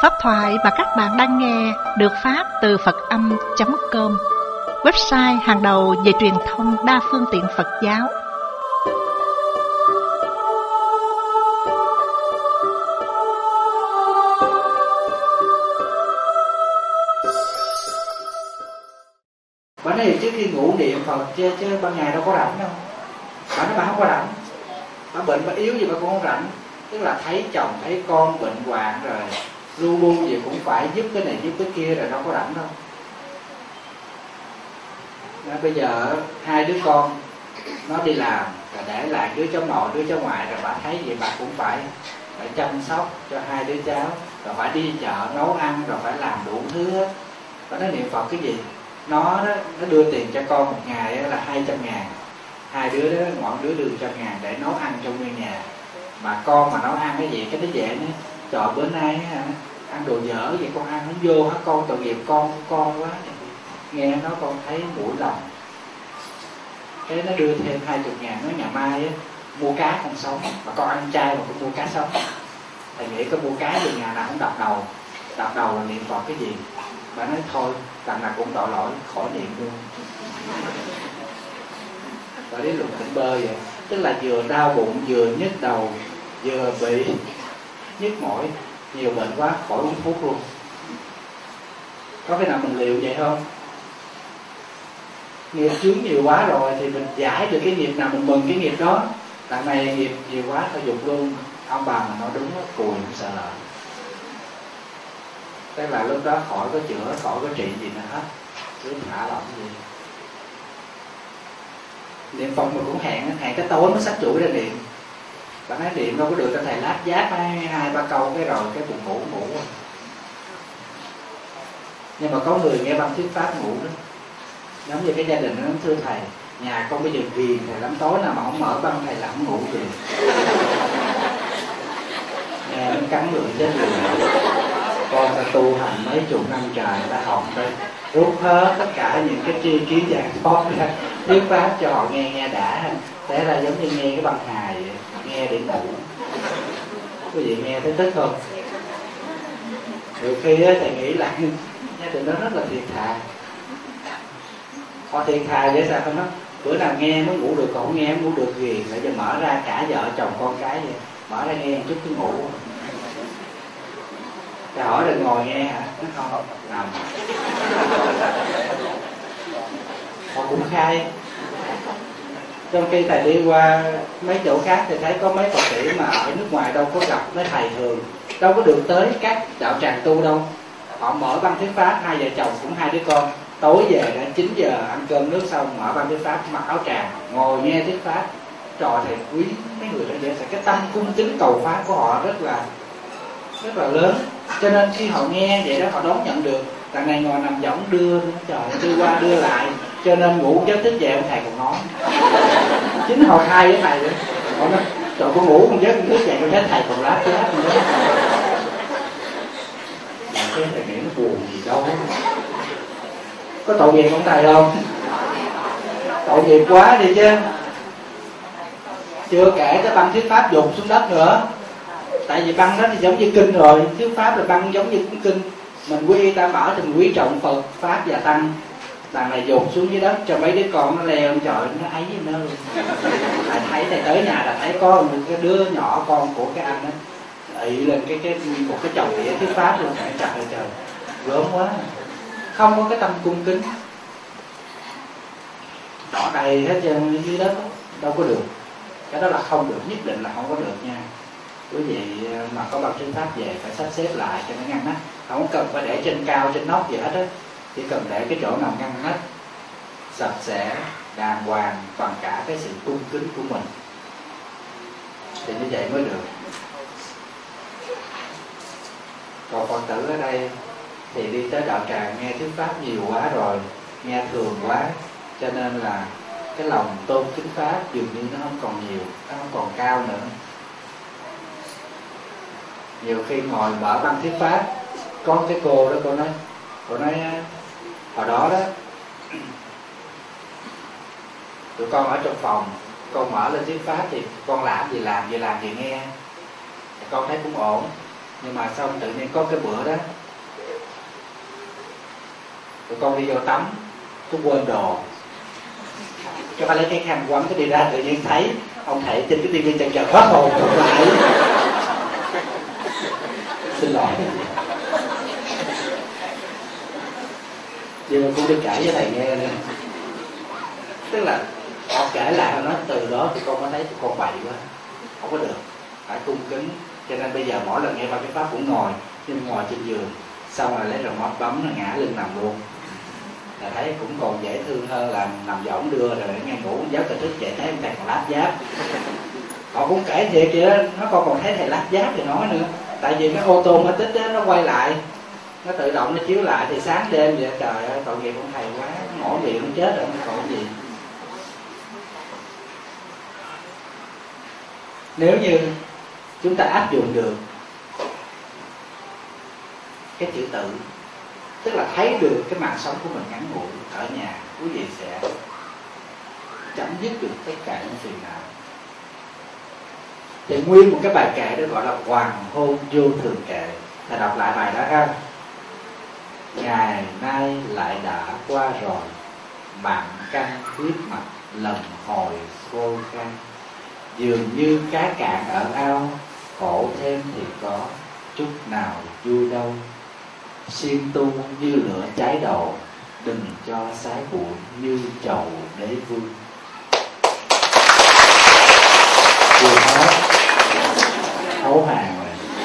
Pháp thoại mà các bạn đang nghe được phát từ Phật-âm.com, website hàng đầu về truyền thông đa phương tiện Phật giáo. Bà nói trước khi ngủ niệm Phật chứ ban ngày đâu có rảnh đâu. Bà nói bà không có rảnh, bà bệnh bà yếu gì bà cũng không rảnh. Tức là thấy chồng thấy con bệnh hoạn rồi lu bu gì cũng phải giúp cái này giúp cái kia rồi đâu có rảnh đâu. Nên bây giờ hai đứa con nó đi làm rồi để lại đứa cháu nội đứa cháu ngoại, rồi bà thấy vậy bà cũng phải chăm sóc cho hai đứa cháu, rồi phải đi chợ nấu ăn, rồi phải làm đủ thứ hết. Bà nói niệm Phật cái gì? Nó đưa tiền cho con một ngày là 200.000, hai đứa đó mỗi đứa đưa 100.000 để nấu ăn cho nguyên nhà. Mà con mà nấu ăn cái gì cái nó dễ nữa. Trời, bữa nay ăn đồ dở vậy con ăn nó vô hả con, tội nghiệp con quá. Nghe nó con thấy mũi lòng. Thế nó đưa thêm 20.000, nói nhà mai mua cá không sống, mà con ăn chay mà cũng mua cá sống. Thầy nghĩ có mua cá về nhà nào không đập đầu là niệm Phật cái gì. Bà nói thôi, đằng nào cũng tội lỗi, khỏi niệm luôn. Và đến luật tỉnh bơ vậy. Tức là vừa đau bụng, vừa nhức đầu, vừa bị nhức mỏi, nhiều bệnh quá, khỏi uống thuốc luôn. Có cái nào mình liệu vậy không? Nghiệp chướng nhiều quá rồi thì mình giải được cái nghiệp nào mình mừng cái nghiệp đó. Đằng này nghiệp nhiều quá thôi dục luôn. Ông bà mà nói đúng đó, cùi không sợ lợn. Tức là lúc đó khỏi có chữa, khỏi có trị gì nữa hết, cứ thả lỏng gì. Niệm Phật mình cũng hẹn cái tối mới xách chuỗi ra niệm. Bạn nói niệm đâu có được, thầy lát giáp 2-3 câu cái rồi cái buồn ngủ. Nhưng mà có người nghe băng thuyết pháp ngủ đó. Giống như cái gia đình nó nói thưa thầy, nhà con bây giờ ghiền thầy lắm, tối nào mà không mở băng thầy là không ngủ gì. Nghe nó cắn người chết người. Con ta tu hành mấy chục năm trời, ta học đây rút hết tất cả những cái tri kiến giải thoát ra thuyết pháp cho họ nghe đã. Thế là giống như nghe cái băng hài vậy, nghe để ngủ. Quý vị nghe thấy thích không? Nhiều khi thầy nghĩ là gia đình đó rất là thiệt thà. Họ thiệt thà vậy sao không? Nó bữa nào nghe mới ngủ được, còn không nghe mới ngủ được ghiền. Bây giờ mở ra cả vợ chồng con cái vậy, mở ra nghe một chút cứ ngủ. Thầy hỏi đừng ngồi nghe hả? Nó không, nằm. Họ cũng khai. Trong khi thầy đi qua mấy chỗ khác thì thấy có mấy Phật tử mà ở nước ngoài đâu có gặp mấy thầy thường, đâu có được tới các đạo tràng tu đâu. Họ mở băng thuyết pháp, hai vợ chồng cũng hai đứa con, tối về đã 9 giờ ăn cơm nước xong mở băng thuyết pháp, mặc áo tràng ngồi nghe thuyết pháp. Trò thầy quý mấy người đó vậy. Cái tâm cung kính cầu pháp của họ rất là lớn. Cho nên khi họ nghe vậy đó họ đón nhận được. Đằng này ngồi nằm võng đưa, trời đưa qua đưa lại, cho nên ngủ giấc thức dậy ông thầy còn nói. Chính họ khai với thầy đó. Họ nói trời, con ngủ con giấc thức dậy con thấy thầy còn lát nữa. Cái thầy nghĩ nó buồn gì đâu. Có tội nghiệp ông thầy không? Tội nghiệp quá đi chứ. Chưa kể cái băng thuyết pháp dục xuống đất nữa. Tại vì băng đó thì giống như kinh rồi, thuyết pháp là băng giống như kinh. Mình quy tam bảo thì mình quý trọng Phật, Pháp và Tăng. Đằng này dục xuống dưới đất cho mấy đứa con nó leo, trời nó ấy với nó luôn. Thấy thầy tới nhà là thấy có một cái đứa nhỏ con của cái anh đó ị lên một cái chồng đĩa thuyết pháp luôn. Trời ơi trời, gớm quá. Không có cái tâm cung kính, đỏ đầy hết trơn dưới đất, đâu có được. Cái đó là không được, nhất định là không có được nha. Quý vị mà có băng thuyết pháp về phải sắp xếp lại cho nó ngăn nắp. Không cần phải để trên cao trên nóc gì hết á, chỉ cần để cái chỗ nào ngăn nắp sạch sẽ đàng hoàng bằng cả cái sự cung kính của mình thì như vậy mới được. Còn Phật tử ở đây thì đi tới đạo tràng nghe thuyết pháp nhiều quá rồi, nghe thường quá, cho nên là cái lòng tôn kính pháp dường như nó không còn nhiều, nó không còn cao nữa. Nhiều khi ngồi mở băng thuyết pháp, có cái cô đó cô nói hồi đó đó tụi con ở trong phòng, con mở lên thuyết pháp thì con làm gì nghe, thì con thấy cũng ổn. Nhưng mà xong tự nhiên có cái bữa đó tụi con đi vô tắm, tôi quên đồ, cho phải lấy cái khăn quấn cái đi ra, tự nhiên thấy ông thầy trên cái tivi chần chờ hết hồn tụt lại. Xin lỗi. Nhưng mà cũng đi kể với thầy nghe nữa. Tức là họ kể lại, họ nói từ đó thì con có thấy tụi con bậy quá, không có được, phải cung kính. Cho nên bây giờ mỗi lần nghe ba cái pháp cũng ngồi, nhưng ngồi trên giường, xong rồi lấy remote bấm là ngã lưng nằm luôn. Là thấy cũng còn dễ thương hơn là nằm võng đưa rồi nghe ngủ giấc rồi thức dậy thấy ông thầy còn láp giáp. Họ cũng kể thiệt kìa, nó còn thấy thầy láp giáp thì nói nữa. Tại vì cái automatic đó, nó quay lại, nó tự động nó chiếu lại thì sáng đêm vậy. Trời ơi, tội nghiệp ông thầy quá, mỏi miệng nó chết rồi, nó còn gì. Nếu như chúng ta áp dụng được cái chữ tự, tức là thấy được cái mạng sống của mình ngắn ngủi ở nhà, quý vị sẽ chấm dứt được tất cả những phiền não. Thì nguyên một cái bài kệ đó gọi là Hoàng Hôn Vô Thường Kệ. Thầy đọc lại bài đó ha. Ngày nay lại đã qua rồi, mặn canh huyết mạch lần hồi khô khan. Dường như cá cạn ở ao, khổ thêm thì có, chút nào vui đâu. Siêng tu như lửa cháy đầu, đừng cho sái bụi như chầu đế vương. Chưa hết, ấu hàng rồi.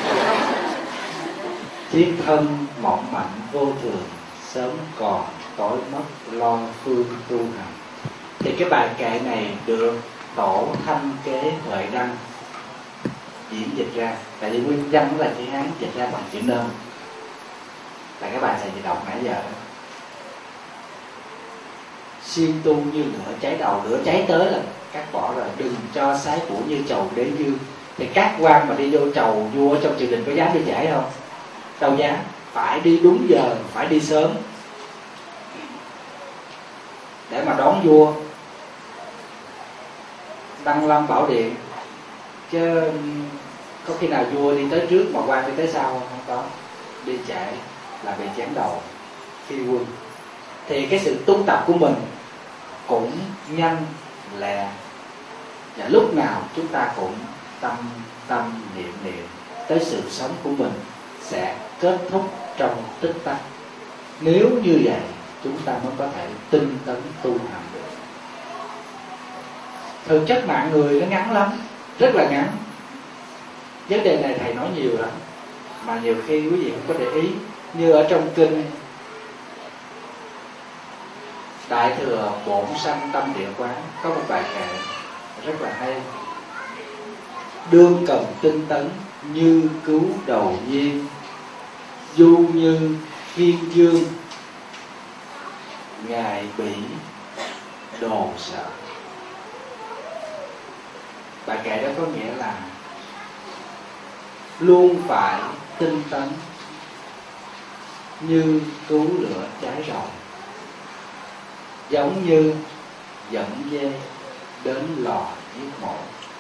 Chiếc thân mỏng mảnh vô thường, sớm còn tối mất lo phương tu hành. Thì cái bài kệ này được Tổ Thanh Kế Huệ Đăng diễn dịch ra. Tại vì nguyên văn là chữ Hán dịch ra bằng chữ Nôm, là cái bài thầy đọc nãy giờ đó. Siêng tu như lửa cháy đầu, lửa cháy tới là cắt bỏ rồi, đừng cho sái bụi như chầu đế vương. Thì các quan mà đi vô chầu vua trong triều đình có dám đi trễ không? Đâu dám. Phải đi đúng giờ, phải đi sớm để mà đón vua, đăng lâm bảo điện. Chứ có khi nào vua đi tới trước mà quan đi tới sau không? Không có. Đi trễ là bị chém đầu phi quân. Thì cái sự tu tập của mình cũng nhanh lẹ, và lúc nào chúng ta cũng tâm niệm tới sự sống của mình sẽ kết thúc trong tích tắc. Nếu như vậy chúng ta mới có thể tinh tấn tu hành được. Thực chất mạng người nó ngắn lắm, rất là ngắn. Vấn đề này thầy nói nhiều lắm, mà nhiều khi quý vị không có để ý. Như ở trong kinh Đại Thừa Bổn Sanh Tâm Địa Quán có một bài kệ rất là hay. Đương cần tinh tấn như cứu đầu nhiên, du như phiên dương, ngài bị đồ sợ. Bài kệ đó có nghĩa là luôn phải tinh tấn như cứu lửa cháy rầu, giống như dẫn dê đến lò giết mổ.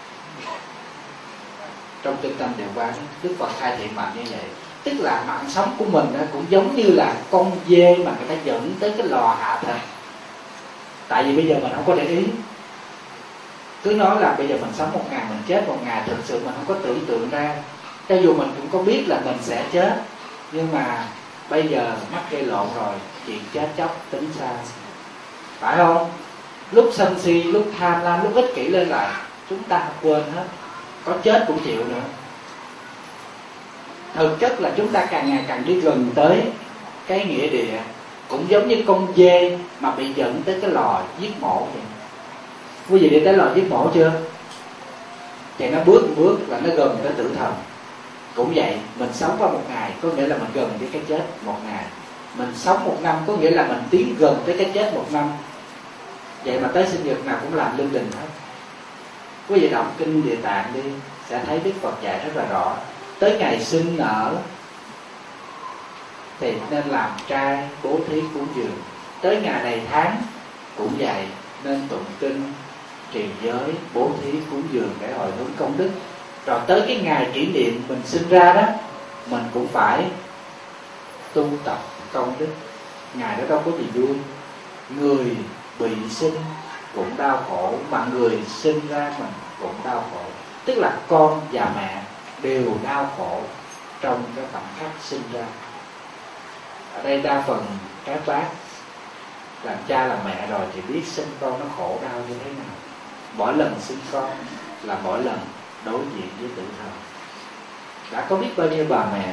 Trong Kinh Tâm Địa Quán, Đức Phật khai thị mạnh như vậy. Tức là mạng sống của mình cũng giống như là con dê mà người ta dẫn tới cái lò hạ thịt. Tại vì bây giờ mình không có để ý, cứ nói là bây giờ mình sống 1 ngày, mình chết 1 ngày. Thực sự mình không có tưởng tượng ra. Cho dù mình cũng có biết là mình sẽ chết, nhưng mà bây giờ mắc gây lộn rồi, chuyện chết chóc tính sao, phải không? Lúc sân si, lúc tham lam, lúc ích kỷ lên lại, chúng ta quên hết. Có chết cũng chịu nữa. Thực chất là chúng ta càng ngày càng đi gần tới cái nghĩa địa, cũng giống như con dê mà bị dẫn tới cái lò giết mổ vậy. Quý vị đi tới lò giết mổ chưa? Thì nó bước một bước là nó gần tới tử thần. Cũng vậy, mình sống qua 1 ngày có nghĩa là mình gần tới cái chết 1 ngày. Mình sống 1 năm có nghĩa là mình tiến gần tới cái chết 1 năm. Vậy mà tới sinh nhật nào cũng làm linh đình hết. Quý vị đọc kinh Địa Tạng đi, sẽ thấy Đức Phật dạy rất là rõ. Tới ngày sinh nở thì nên làm trai, bố thí cúng dường. Tới ngày này tháng cũng vậy, nên tụng kinh, trì giới, bố thí cúng dường để hồi hướng công đức. Rồi tới cái ngày kỷ niệm mình sinh ra đó, mình cũng phải tu tập công đức. Ngài đó đâu có gì vui. Người bị sinh cũng đau khổ, mà người sinh ra mình cũng đau khổ. Tức là con và mẹ đều đau khổ trong cái khoảnh khắc sinh ra. Ở đây đa phần các bác làm cha làm mẹ rồi thì biết sinh con nó khổ đau như thế nào. Mỗi lần sinh con là mỗi lần đối diện với tử thần. Đã có biết bao nhiêu bà mẹ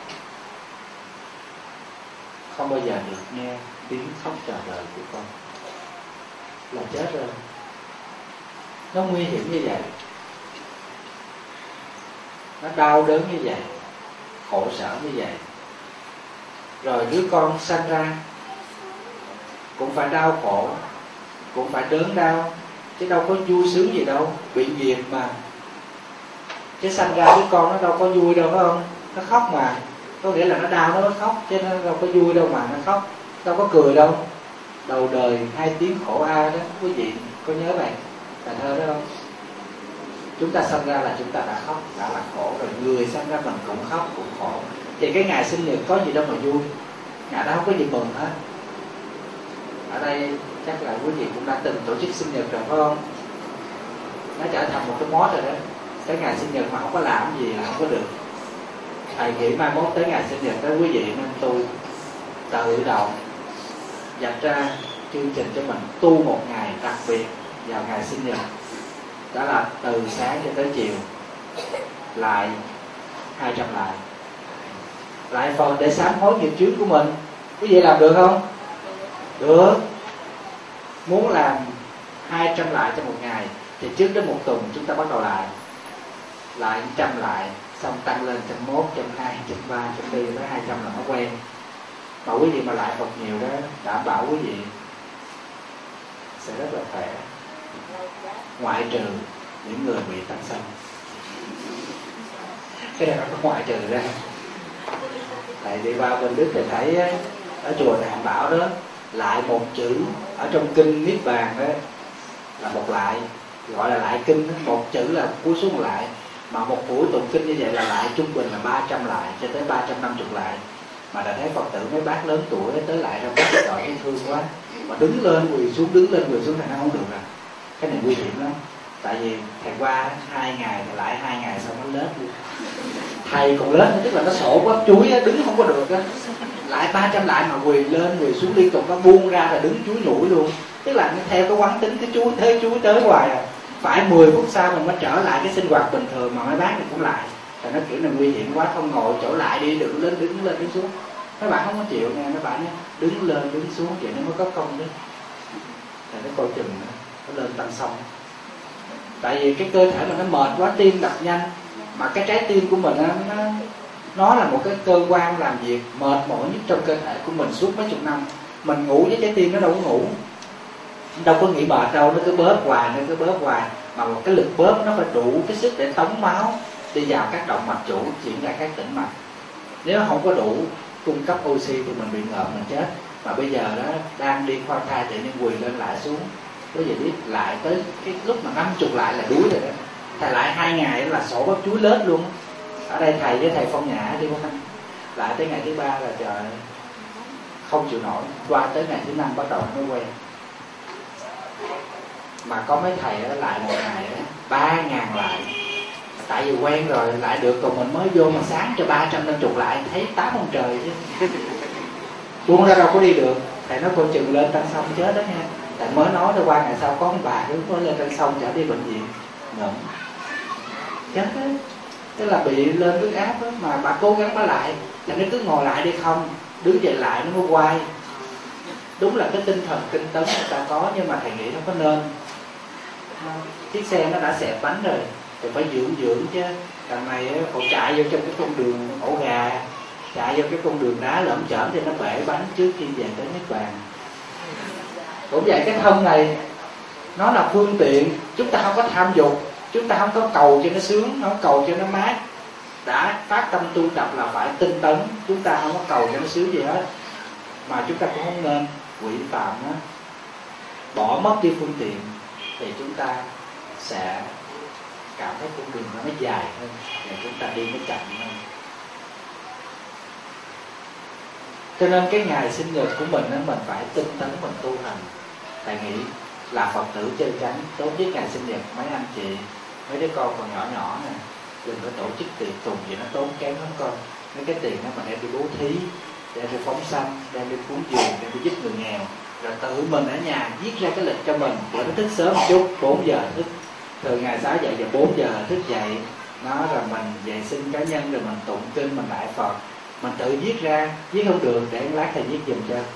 không bao giờ được nghe tiếng khóc chào đời của con, là chết rồi. Nó nguy hiểm như vậy, nó đau đớn như vậy, khổ sở như vậy. Rồi đứa con sanh ra cũng phải đau khổ, cũng phải đớn đau, chứ đâu có vui sướng gì đâu. Bị nghiệp mà, chứ sanh ra đứa con nó đâu có vui đâu, phải không? Nó khóc mà, có nghĩa là nó đau nó mới khóc, chứ nó đâu có vui đâu mà nó khóc, đâu có cười đâu. Đầu đời 2 tiếng khổ a đó, quý vị có nhớ vậy bài thơ đó không? Chúng ta sanh ra là chúng ta đã khóc, đã là khổ rồi. Người sanh ra mình cũng khóc, cũng khổ. Thì cái ngày sinh nhật có gì đâu mà vui, ngày đó không có gì mừng hết. Ở đây chắc là quý vị cũng đã từng tổ chức sinh nhật rồi, phải không? Nó trở thành một cái mốt rồi đó. Cái ngày sinh nhật mà không có làm gì là không có được. Thầy nghĩ mai mốt tới ngày sinh nhật đó quý vị nên tu tự động dành ra chương trình cho mình tu một ngày đặc biệt vào ngày sinh nhật. Đó là từ sáng cho tới chiều lại 200 lại phần để sám hối nghiệp chướng của mình. Quý vị làm được không? Được. Muốn làm 200 lại trong một ngày thì trước đến một tuần chúng ta bắt đầu lại 100 lại, xong tăng lên 101, 102, 103, 104 tới 200 là nó quen. Mà quý vị mà lại Phật nhiều đó, đảm bảo quý vị sẽ rất là khỏe, ngoại trừ những người bị tăng sanh. Cái này nó có ngoại trừ ra. Tại đi qua bên Đức thì thấy ở chùa Tạng Bảo đó, lại một chữ ở trong kinh Niết Bàn đó là một lại, gọi là lại kinh. Một chữ là cúi xuống một lại, mà một buổi tụng kinh như vậy là lại trung bình là 300 lại cho tới 350 lại. Mà đã thấy Phật tử mấy bác lớn tuổi tới lại ra bác gọi thấy thương quá, mà đứng lên quỳ xuống, đứng lên quỳ xuống thì nó không được à. Cái này nguy hiểm lắm. Tại vì thầy qua 2 ngày thì lại 2 ngày sau nó lết luôn. Thầy còn lết, tức là nó sổ bắp chuối đứng không có được á. Lại 300 lại mà quỳ lên quỳ xuống liên tục, nó buông ra là đứng chuối nổi luôn. Tức là theo cái quán tính cái chuối tới hoài à. Phải 10 phút sau mình mới trở lại cái sinh hoạt bình thường, mà mấy bác này cũng lại. Thì nó kiểu là nguy hiểm quá, không ngồi chỗ lại đi, đừng lên đứng xuống. Mấy bạn không có chịu nha, mấy bạn đứng lên đứng xuống vậy nó mới có công đó. Thì nó coi chừng nó lên tăng xong. Tại vì cái cơ thể mình nó mệt quá, tim đập nhanh, mà cái trái tim của mình nó là một cái cơ quan làm việc mệt mỏi nhất trong cơ thể của mình suốt mấy chục năm. Mình ngủ với trái tim nó đâu có ngủ, đâu có nghĩ mệt đâu, nó cứ bóp hoài, mà một cái lực bóp nó phải đủ cái sức để tống máu đi vào các động mạch chủ, chuyển ra các tĩnh mạch. Nếu không có đủ cung cấp oxy thì mình bị ngợp, mình chết. Mà bây giờ đó đang đi khoan thai tự nhiên quỳ lên lại xuống, có gì biết lại tới cái lúc mà 50 lại là đuối rồi đó. Thầy lại 2 ngày là sổ bắp chuối lết luôn. Ở đây thầy với thầy Phong Nhã đi qua lại tới ngày thứ 3 là trời không chịu nổi, qua tới ngày thứ 5 bắt đầu mới quen. Mà có mấy thầy đó lại một ngày đó 3.000 lại, tại vì quen rồi lại được, còn mình mới vô mà sáng cho 350 lại thấy 8 ông trời chứ. Buông ra đâu có đi được. Thầy nói coi chừng lên tăng xong chết đó nha. Tại mới nói thôi, qua ngày sau có ông bà cứ có lên tăng xong trở đi bệnh viện ngậm chết đó. Tức là bị lên huyết áp đó, mà bà cố gắng bà lại, là nó cứ ngồi lại đi không, đứng dậy lại nó mới quay. Đúng là cái tinh thần kinh tấn người ta có, nhưng mà thầy nghĩ nó có nên. Chiếc xe nó đã xẹp bánh rồi thì phải dưỡng chứ. Đằng này cậu chạy vô trong cái con đường ổ gà, chạy vô cái con đường đá lởm chởm thì nó bể bánh trước khi về tới Niết Bàn. Cũng vậy, cái thân này nó là phương tiện, chúng ta không có tham dục, chúng ta không có cầu cho nó sướng, không cầu cho nó mát. Đã phát tâm tu tập là phải tinh tấn, chúng ta không có cầu cho nó sướng gì hết. Mà chúng ta cũng không nên quỷ phạm nó, bỏ mất đi phương tiện thì chúng ta sẽ cảm thấy con đường nó dài hơn và chúng ta đi nó chậm hơn. Cho nên cái ngày sinh nhật của mình đó, mình phải tinh tấn mình tu hành. Thầy nghĩ là Phật tử chân chánh, tốt nhất ngày sinh nhật mấy anh chị, mấy đứa con còn nhỏ nhỏ nè, đừng có tổ chức tiệc tùng gì nó tốn kém lắm con. Mấy cái tiền đó mình đem đi bố thí, đem đi phóng sanh, đem đi cúng dường, đem đi giúp người nghèo. Rồi tự mình ở nhà viết ra cái lịch cho mình. Bữa nó thức sớm một chút, 4 giờ thức. Từ ngày 6 dậy giờ 4 giờ thức dậy. Nó rồi mình vệ sinh cá nhân, rồi mình tụng kinh, mình lại Phật. Mình tự viết ra, viết không được để lát thầy viết giùm cho.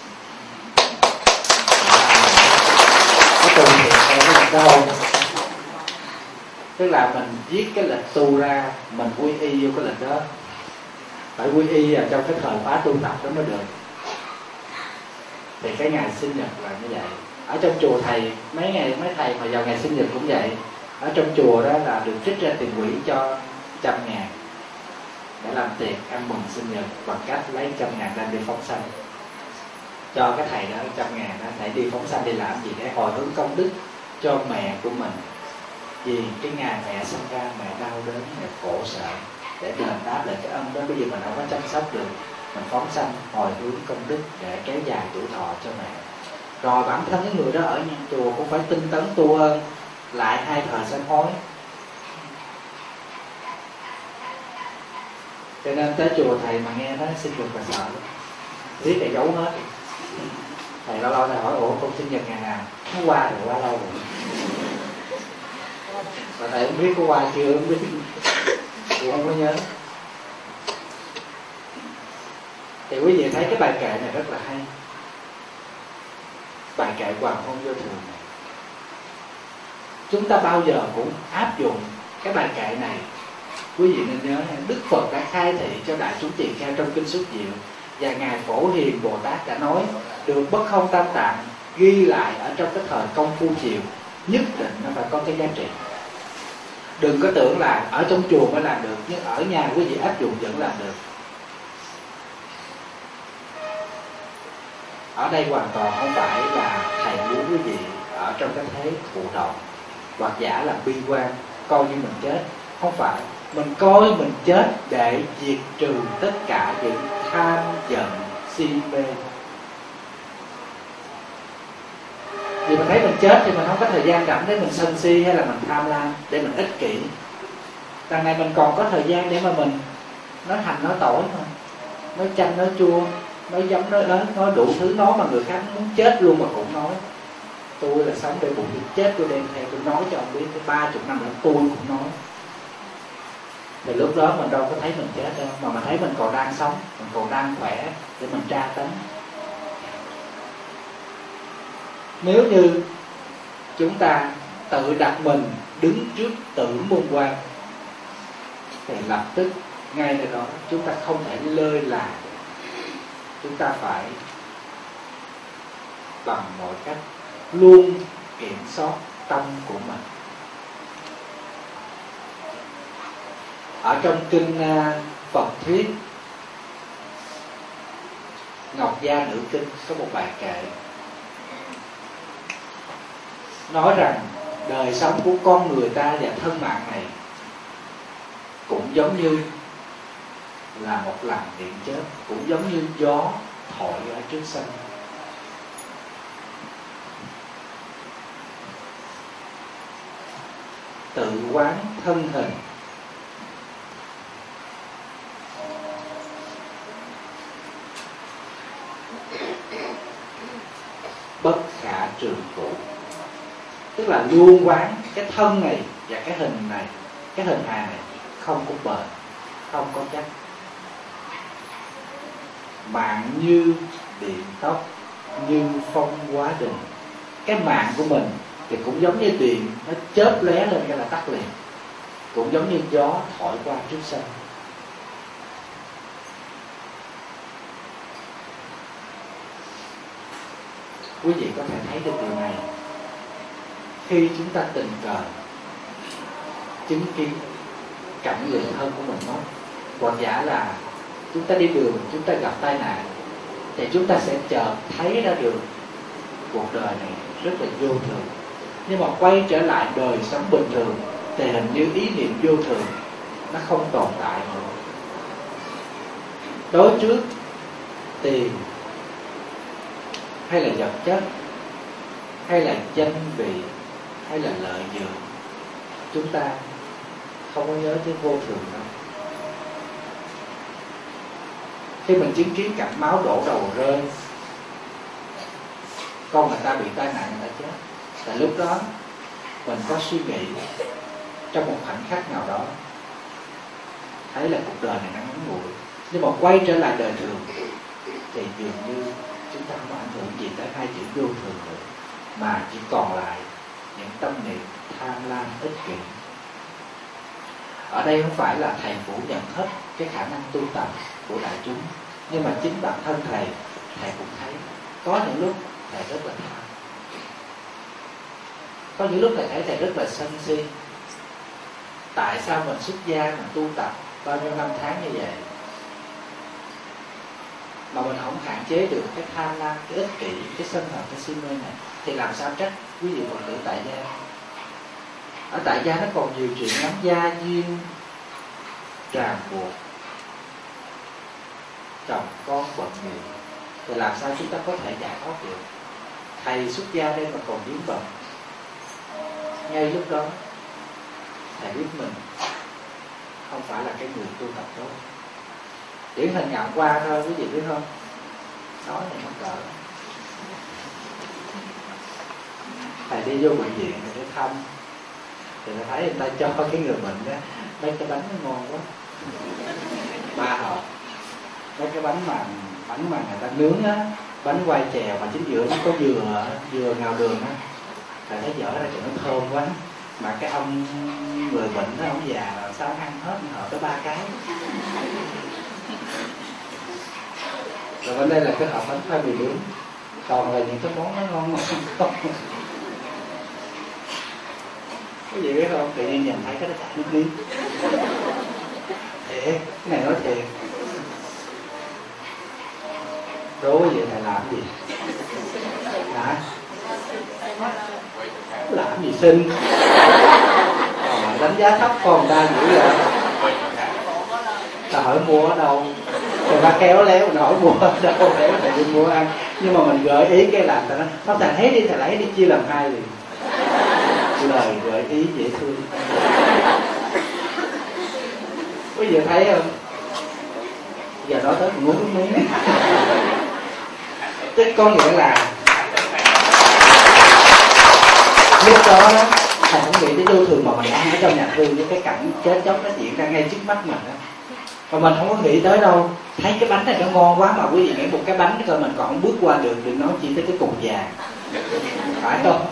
Có tu thiệt hay đâu. Tức là mình viết cái lịch tu ra, mình quy y vô cái lịch đó. Phải quy y vào trong cái thời khóa tu tập đó mới được. Thì cái ngày sinh nhật là như vậy. Ở trong chùa thầy, mấy thầy mà vào ngày sinh nhật cũng vậy. Ở trong chùa đó là được trích ra tiền quỹ cho 100.000 để làm tiệc ăn mừng sinh nhật, bằng cách lấy 100.000 đem đi phóng sanh. Cho cái thầy đó 100.000 đó, thầy đi phóng sanh đi làm gì? Để hồi hướng công đức cho mẹ của mình. Vì cái ngày mẹ sinh ra, mẹ đau đớn, mẹ khổ sở, để đền đáp lại cái ân đó. Bây giờ mình không có chăm sóc được, mình phóng sanh hồi hướng công đức để kéo dài tuổi thọ cho mẹ. Rồi bản thân cái người đó ở nhà chùa cũng phải tinh tấn tu ơn, lại 2 thời sám hối. Cho nên tới chùa thầy mà nghe nói sinh nhật là sợ lắm, biết thầy giấu hết. Thầy lâu lâu thầy hỏi ủa con sinh nhật ngày nào? Nó qua rồi, qua lâu rồi. Và thầy không biết có qua chưa, không biết, cũng không có nhớ. Thì quý vị thấy cái bài kệ này rất là hay. Bài kệ Hoàng Hôn Vô Thường này, chúng ta bao giờ cũng áp dụng cái bài kệ này. Quý vị nên nhớ, Đức Phật đã khai thị cho đại chúng tỳ kheo trong kinh Xuất Diệu, và ngài Phổ Hiền Bồ Tát đã nói được bất không tam tạng, ghi lại ở trong cái thời công phu triều, nhất định nó phải có cái giá trị. Đừng có tưởng là ở trong chùa mới làm được, nhưng ở nhà quý vị áp dụng vẫn làm được. Ở đây hoàn toàn không phải là thầy muốn quý vị ở trong cái thế thụ động hoặc giả là bi quan, coi như mình chết. Không phải, mình coi mình chết để diệt trừ tất cả những tham giận si mê. Vì mình thấy mình chết thì mình không có thời gian rảnh để mình sân si hay là mình tham lam, để mình ích kỷ. Đằng này mình còn có thời gian để mà mình nói hành nói tỏi mà, nói chanh nói chua, nói giấm nói ớt, nói đủ thứ, nói mà người khác muốn chết luôn mà cũng nói. Tôi là sống để bụng chết, tôi đem theo tôi nói cho ông biết, cái 30 năm nữa tôi cũng nói. Thì lúc đó mình đâu có thấy mình chết đâu, mà mình thấy mình còn đang sống, mình còn đang khỏe để mình tra tấn. Nếu như chúng ta tự đặt mình đứng trước tử môn quan, thì lập tức ngay từ đó chúng ta không thể lơi là. Chúng ta phải bằng mọi cách luôn kiểm soát tâm của mình. Ở trong kinh Phật Thuyết Ngọc Gia Nữ Kinh có một bài kệ nói rằng đời sống của con người ta và thân mạng này cũng giống như là một làn điện chớp, cũng giống như gió thổi ở trước sân. Tự quán thân hình, bất khả trường cũ. Tức là luôn quán cái thân này và cái hình này, cái hình hài này không có bền, không có chắc. Mạng như điện tóc, như phong hóa đình. Cái mạng của mình thì cũng giống như điện, nó chớp lóe lên cái là tắt liền. Cũng giống như gió thổi qua trước sân. Quý vị có thể thấy được điều này khi chúng ta tình cờ chứng kiến cảnh người thân của mình mất, hoặc giả là chúng ta đi đường, chúng ta gặp tai nạn, thì chúng ta sẽ chợt thấy ra được cuộc đời này rất là vô thường. Nhưng mà quay trở lại đời sống bình thường thì hình như ý niệm vô thường nó không tồn tại nữa. Đối trước tiền, hay là vật chất, hay là danh vị, hay là lợi dưỡng, chúng ta không có nhớ tới vô thường đâu. Khi mình chứng kiến cặp máu đổ đầu rơi, con người ta bị tai nạn, người ta chết, tại lúc đó mình có suy nghĩ trong một khoảnh khắc nào đó, thấy là cuộc đời này nó ngắn ngủi, nhưng mà quay trở lại đời thường thì dường như chúng ta không ảnh hưởng gì tới hai chữ vô thường nữa, mà chỉ còn lại những tâm niệm tham lam ích kỷ. Ở đây không phải là thầy phủ nhận hết cái khả năng tu tập của đại chúng, nhưng mà chính bản thân thầy cũng thấy có những lúc thầy rất là tham, có những lúc thầy rất là sân si. Tại sao mình xuất gia, mình tu tập bao nhiêu năm tháng như vậy mà mình không hạn chế được cái tham lam, cái ích kỷ, cái sân hận, cái si mê này, thì làm sao trách quý vị Phật tử tại gia. Ở tại gia nó còn nhiều chuyện lắm, gia duyên ràng buộc, chồng con bận nhiều, thì làm sao chúng ta có thể giải thoát được. Thầy xuất gia đây mà còn vướng bận, ngay lúc đó thầy biết mình không phải là cái người tu tập tốt. Điển hình ngày qua thôi, quý vị biết không, nói này nó cỡ thầy đi vô bệnh viện để thăm, thì thầy thấy người ta cho cái người bệnh đó mấy cái bánh nó ngon quá, 3 hộp mấy cái bánh mà người ta nướng á, bánh quai chèo mà chính giữa nó có dừa ngào đường á. Thầy thấy dở ra cho nó thơm quá, mà cái ông người bệnh đó, ông già là sao ăn hết hộp tới 3 cái. Rồi bên đây là cái hộp bánh khoai mì nướng, còn là những cái món nó ngon không. Cái gì biết không, tự nhiên nhìn thấy cái đó chảy nước miếng. Thiệt, cái này nói thiệt. Đố vậy thầy làm gì? Hả? Làm gì xin? Đánh giá thấp con ta dữ vậy. Ta hỏi mua ở đâu? Người ta khéo léo mình hỏi mua ở đâu, để thầy đi mua ăn. Nhưng mà mình gợi ý cái làm ta nói, không thầy thấy đi, thầy lấy đi chia làm 2 liền. Lời gợi ý dễ thương. Quý vị thấy không? Giờ nói tới mình muốn nước miếng. Tức có nghĩa là lúc đó thầy không nghĩ tới vô thường, mà mình đang ở trong nhà thương với cái cảnh chết chóc nó diễn ra ngay trước mắt mình đó. Mà mình không có nghĩ tới đâu. Thấy cái bánh này nó ngon quá, mà quý vị nghĩ một cái bánh thôi mình còn không bước qua được, đừng nói chỉ tới cái cục vàng, phải không?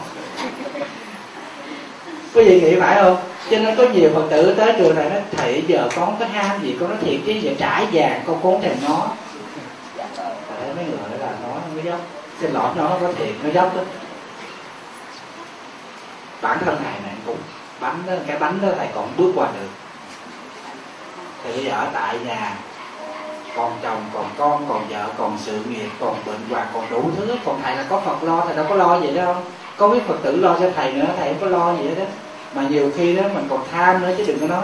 Quý vị nghĩ phải không? Cho nên có nhiều Phật tử tới trường này nói, thầy giờ con có ham gì con nói thiệt chứ, giờ trải vàng con cố thèm nó. Thấy mấy người là nó không có dốc. Xin lỗi, nó có thiệt, nó dốc đó. Bản thân thầy này cũng bánh đó, cái bánh đó thầy còn bước qua được. Thì bây giờ ở tại nhà, còn chồng, còn con, còn vợ, còn sự nghiệp, còn bệnh hoạn, còn đủ thứ. Còn thầy là có Phật lo, thầy đâu có lo gì đâu. Có biết Phật tử lo cho thầy nữa, thầy không có lo gì hết đó. Mà nhiều khi đó mình còn tham nữa chứ đừng có nói.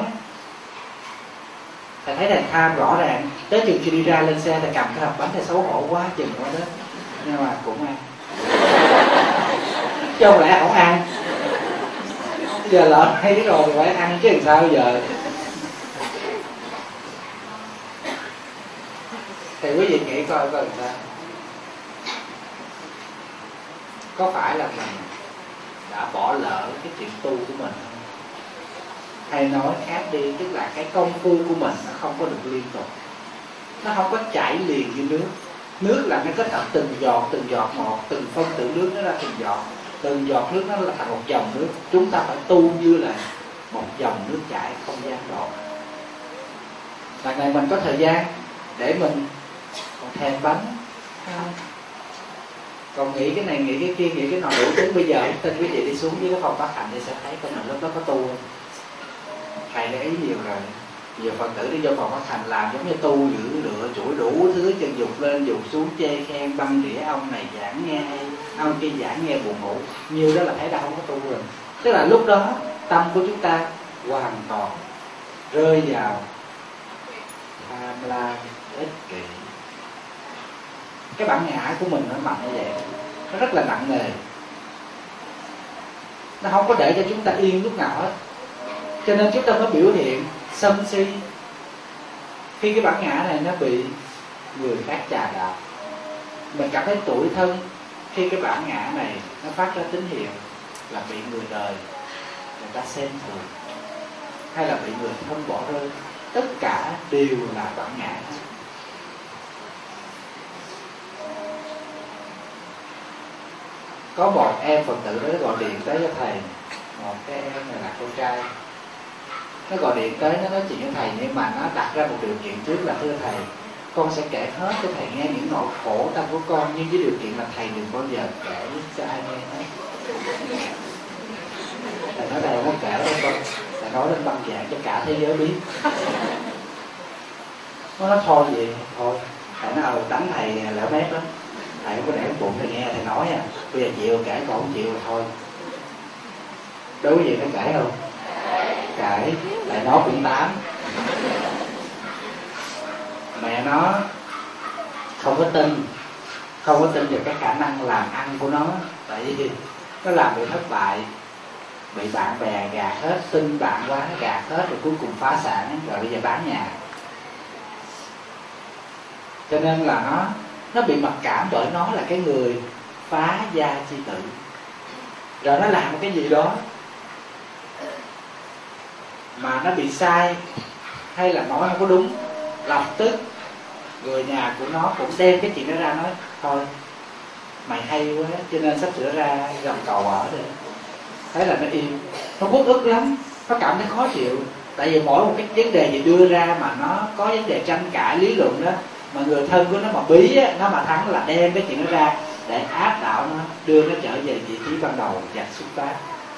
Thầy thấy thầy tham rõ ràng. Tới chừng khi đi ra lên xe thầy cầm cái hộp bánh, thầy xấu hổ quá chừng quá đó. Nhưng mà cũng ăn. Chứ không lẽ không ăn. Giờ lỡ thấy rồi phải ăn chứ làm sao giờ. Thì quý vị nghĩ coi làm sao. Có phải là mình đã bỏ lỡ cái chuyện tu của mình không? Hay nói khác đi, tức là cái công phu của mình nó không có được liên tục, nó không có chảy liền như nước. Nước là nó kết hợp từng giọt một, từng phân tử nước nó ra từng giọt nước nó là thành một dòng nước. Chúng ta phải tu như là một dòng nước chảy không gian đoạn. Đằng này mình có thời gian để mình còn thèm bánh, còn nghĩ cái này, nghĩ cái kia, nghĩ cái nọ đủ thứ. Bây giờ tin quý vị đi xuống với cái phòng phát hành thì sẽ thấy con mình lúc đó có tu không? Thầy đã ý nhiều rồi. Nhiều Phật tử đi vô phòng phát hành làm giống như tu giữ lựa chuỗi đủ thứ, chân dục lên dục xuống, chê khen băng đĩa, ông này giảng nghe hay, ông kia giảng nghe buồn ngủ. Nhiều đó là thấy đã không có tu rồi. Tức là lúc đó tâm của chúng ta hoàn toàn rơi vào tham lam ích kỷ. Cái bản ngã của mình nó mạnh như vậy, nó rất là nặng nề, nó không có để cho chúng ta yên lúc nào hết. Cho nên chúng ta mới biểu hiện sân si khi cái bản ngã này nó bị người khác chà đạp. Mình cảm thấy tủi thân khi cái bản ngã này nó phát ra tín hiệu là bị người đời người ta xem thường, hay là bị người thân bỏ rơi. Tất cả đều là bản ngã. Có một em Phật tử nó gọi điện tới cho thầy, một cái em này là con trai, nó gọi điện tới, nó nói chuyện với thầy, nhưng mà nó đặt ra một điều kiện trước là: thưa thầy, con sẽ kể hết cho thầy nghe những nỗi khổ tâm của con, nhưng với điều kiện là thầy đừng bao giờ kể cho ai nghe hết. Thầy nói thầy không kể đâu con, thầy nói lên băng giảng cho cả thế giới biết. Nó nói thôi vậy thôi. Thầy nói đánh thầy lỡ mép lắm, thầy không có để bụng thầy nghe thầy nói à, bây giờ chịu kể, còn không chịu thôi. Đối với gì nó kể không? Kể, tại nó cũng 8. Mẹ nó không có tin vào cái khả năng làm ăn của nó, tại vì nó làm bị thất bại, bị bạn bè gạt hết, tin bạn quá nó gạt hết, rồi cuối cùng phá sản, rồi bây giờ bán nhà. Cho nên là nó bị mặc cảm bởi nó là cái người phá gia chi tử, rồi nó làm một cái gì đó mà nó bị sai hay là nói không có đúng, lập tức người nhà của nó cũng đem cái chuyện đó ra nói: thôi mày hay quá, cho nên sắp sửa ra gầm cầu ở đây. Thế là nó im, nó uất ức lắm, nó cảm thấy khó chịu. Tại vì mỗi một cái vấn đề gì đưa ra mà nó có vấn đề tranh cãi lý luận đó, mà người thân của nó mà bí á, nó mà thắng là đem cái chuyện đó ra để áp đảo nó, đưa nó trở về vị trí ban đầu và xuất phát.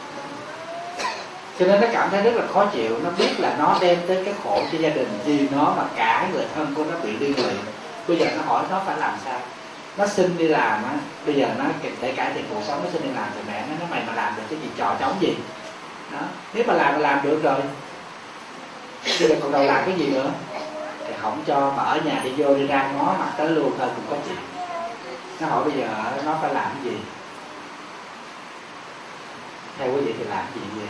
Cho nên nó cảm thấy rất là khó chịu. Nó biết là nó đem tới cái khổ cho gia đình, vì nó mà cả người thân của nó bị liên lụy. Bây giờ nó hỏi nó phải làm sao. Nó xin đi làm á, bây giờ nó để cải thiện cuộc sống, nó xin đi làm thì mẹ nó nói: mày mà làm được cái gì trò trống gì đó, nếu mà làm được rồi, bây giờ còn đầu làm cái gì nữa. Thì không cho, mà ở nhà đi vô đi ra ngó mặt tới luôn thôi cũng có chuyện. Nó hỏi bây giờ nó phải làm cái gì. Theo quý vị thì làm cái gì vậy?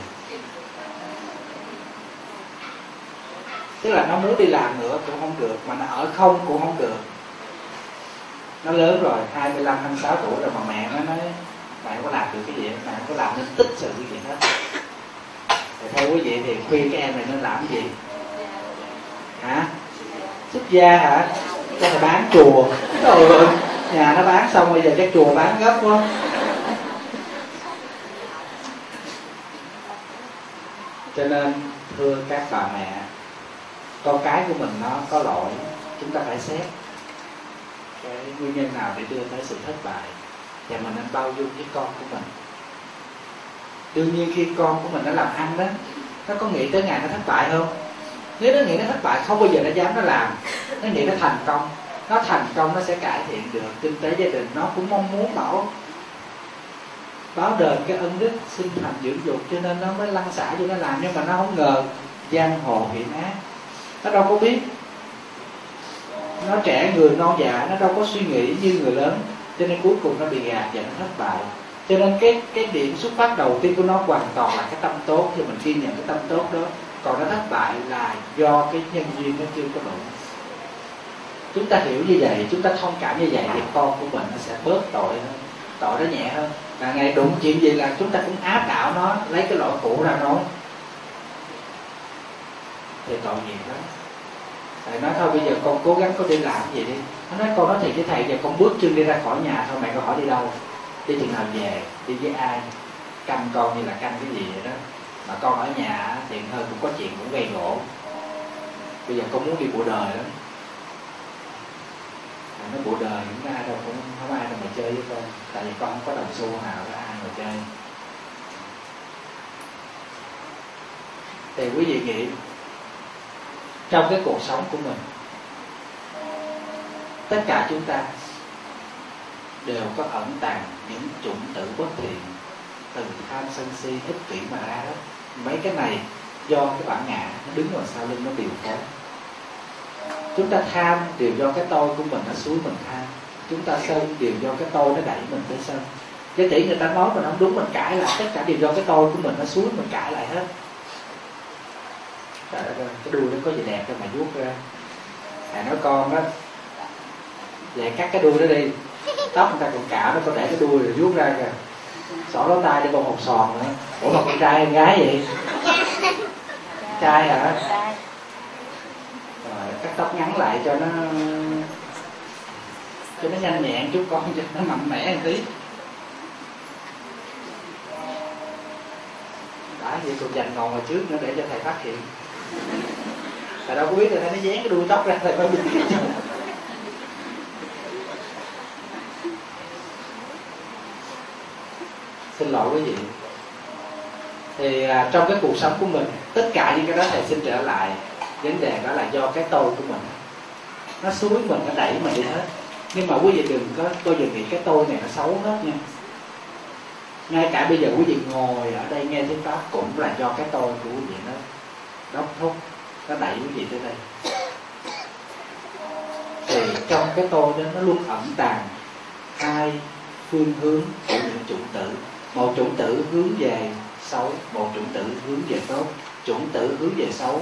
Tức là nó muốn đi làm nữa cũng không được, mà nó ở không cũng không được. Nó lớn rồi, 25, 26 tuổi rồi mà mẹ nó nói: mày không có làm được cái gì, mày không có làm nên tích sự cái gì hết. Thì theo quý vị thì khuyên cái em này nên làm cái gì? Hả? Xuất gia hả? Cho nó bán chùa. Trời ơi, nhà nó bán xong bây giờ cái chùa bán gấp quá. Cho nên thưa các bà mẹ, con cái của mình nó có lỗi, chúng ta phải xét cái nguyên nhân nào để đưa tới sự thất bại, và mình nên bao dung với con của mình. Đương nhiên khi con của mình nó làm ăn đó, nó có nghĩ tới ngày nó thất bại không? Nếu nó nghĩ nó thất bại, không bao giờ nó dám nó làm. Nó nghĩ nó thành công. Nó thành công nó sẽ cải thiện được kinh tế gia đình. Nó cũng mong muốn báo đền cái ân đức sinh thành dưỡng dục, cho nên nó mới lăn xả cho nó làm. Nhưng mà nó không ngờ giang hồ hiểm ác, nó đâu có biết. Nó trẻ người non dạ, nó đâu có suy nghĩ như người lớn, cho nên cuối cùng nó bị gạt và nó thất bại. Cho nên cái điểm xuất phát đầu tiên của nó hoàn toàn là cái tâm tốt, thì mình ghi nhận cái tâm tốt đó. Còn nó thất bại là do cái nhân duyên nó chưa có đủ. Chúng ta hiểu như vậy, chúng ta thông cảm như vậy, thì con của mình nó sẽ bớt tội hơn, tội nó nhẹ hơn. Là ngày đụng chuyện gì là chúng ta cũng áp đảo nó, lấy cái lỗi cũ ra nói, thì tội nghiệp lắm. Thầy nói thôi bây giờ con cố gắng con đi làm cái gì đi. Nó nói: con nói thiệt với thầy, giờ con bước chân đi ra khỏi nhà thôi, mẹ con hỏi đi đâu, đi chừng nào về, đi với ai, canh con như là canh cái gì vậy đó. Mà con ở nhà thì hơn cũng có chuyện cũng gây gỗ. Bây giờ con muốn đi bộ đời lắm. Nó bộ đời cũng ai đâu, cũng không ai đâu mà chơi với con, tại vì con không có đồng xu nào để ai mà chơi. Thì quý vị nghĩ trong cái cuộc sống của mình, tất cả chúng ta đều có ẩn tàng những chủng tử bất thiện, từ tham sân si ích kỷ mà ra hết. Mấy cái này do cái bản ngã nó đứng ngoài sau lưng nó điều phối. Chúng ta tham đều do cái tôi của mình nó xúi mình tham. chúng ta sân đều do cái tôi nó đẩy mình tới sân. Cái tỷ người ta nói mình không đúng, mình cãi lại, tất cả đều do cái tôi của mình nó xuống, mình cãi lại hết. Trời ơi, cái đuôi nó có gì đẹp đâu mà vuốt ra. Thầy nói con đó, về cắt cái đuôi đó đi, tóc người ta còn cạo, nó có để cái đuôi rồi vuốt ra kìa, xỏ lỗ tai để bông hột sòn nữa. Ủa mà con trai hay gái vậy? Trai hả? Rồi cắt tóc ngắn lại cho nó nhanh nhẹn chút con, cho nó mạnh mẽ một tí. Đã vậy còn dành ngồi trước nữa để cho thầy phát hiện. Thầy đâu có biết, thầy nó dán cái đuôi tóc ra, thầy phải biết. Xin lỗi quý vị. Thì trong cái cuộc sống của mình, tất cả những cái đó thầy xin trở lại vấn đề đó là do cái tôi của mình. Nó xúi mình, nó đẩy mình đi hết. Nhưng mà quý vị đừng có bao giờ nghĩ cái tôi này nó xấu hết nha. Ngay cả bây giờ quý vị ngồi ở đây nghe tiếng Pháp cũng là do cái tôi của quý vị nó đốc thúc, nó đẩy quý vị tới đây. Thì trong cái tôi đó nó luôn ẩn tàng hai phương hướng của những chủng tử. Một chủng tử hướng về xấu, một chủng tử hướng về tốt. Chủng tử hướng về xấu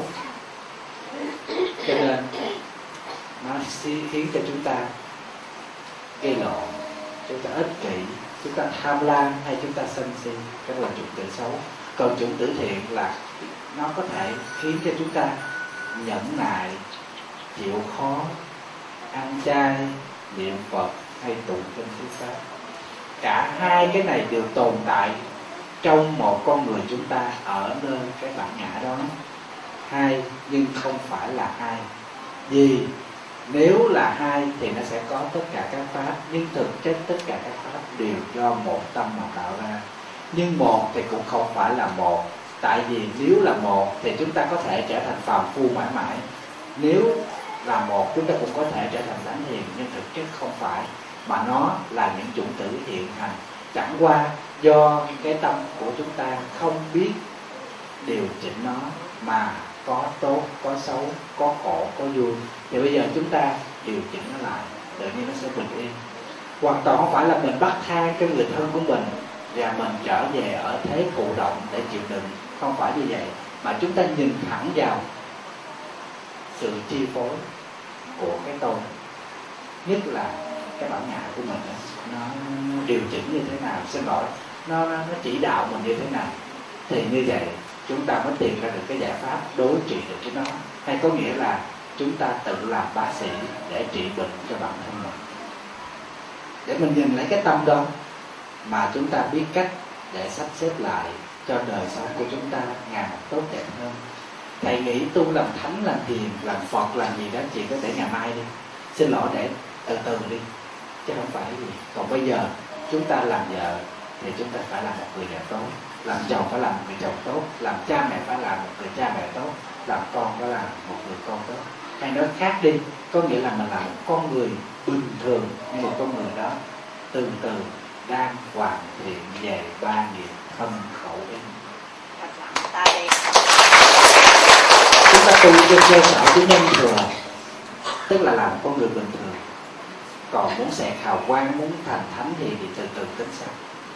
cho nên nó khiến cho chúng ta gây lộn, chúng ta ích kỷ, chúng ta tham lam hay chúng ta sân si, cái là chủng tử xấu. Còn chủng tử thiện là nó có thể khiến cho chúng ta nhẫn nại, chịu khó, ăn chay, niệm Phật hay tụng kinh thuyết pháp. Cả hai cái này đều tồn tại trong một con người chúng ta ở nơi cái bản ngã đó. Hai nhưng không phải là hai. Vì nếu là hai thì nó sẽ có tất cả các pháp, nhưng thực chất tất cả các pháp đều do một tâm mà tạo ra. Nhưng một thì cũng không phải là một. Tại vì nếu là một thì chúng ta có thể trở thành phàm phu mãi mãi. Nếu là một chúng ta cũng có thể trở thành thánh hiền, nhưng thực chất không phải, mà nó là những chủng tử hiện hành. Chẳng qua do cái tâm của chúng ta không biết điều chỉnh nó, mà có tốt, có xấu, có khổ, có vui. Thì bây giờ chúng ta điều chỉnh nó lại, tự nhiên nó sẽ bình yên. Hoàn toàn không phải là mình bắt than cho người thân của mình và mình trở về ở thế thụ động để chịu đựng. Không phải như vậy, mà chúng ta nhìn thẳng vào sự chi phối của cái tôi, nhất là cái bản ngã của mình, nó điều chỉnh như thế nào, xin lỗi, nó chỉ đạo mình như thế nào, thì như vậy chúng ta mới tìm ra được cái giải pháp đối trị được với nó. Hay có nghĩa là chúng ta tự làm bác sĩ để trị bệnh cho bản thân mình, để mình nhìn lấy cái tâm đó mà chúng ta biết cách để sắp xếp lại cho đời sống của chúng ta ngày một tốt đẹp hơn. Thầy nghĩ tu làm thánh, làm thiền, làm Phật, làm gì đó chị có thể ngày mai đi, xin lỗi, để từ từ đi, chứ không phải gì. Còn bây giờ chúng ta làm vợ thì chúng ta phải làm một người vợ tốt, làm chồng phải làm một người chồng tốt, làm cha mẹ phải làm một người cha mẹ tốt, làm con phải làm một người con tốt. Hay nói khác đi, có nghĩa là mình là một con người bình thường, nhưng một con người đó từ từ đang hoàn thiện về ba nghiệp thân khẩu ý. Chúng ta tu trên cơ sở của nhân thừa, tức là làm con người bình thường. Còn muốn xẹt hào quang, muốn thành thánh thì từ từ tính sau.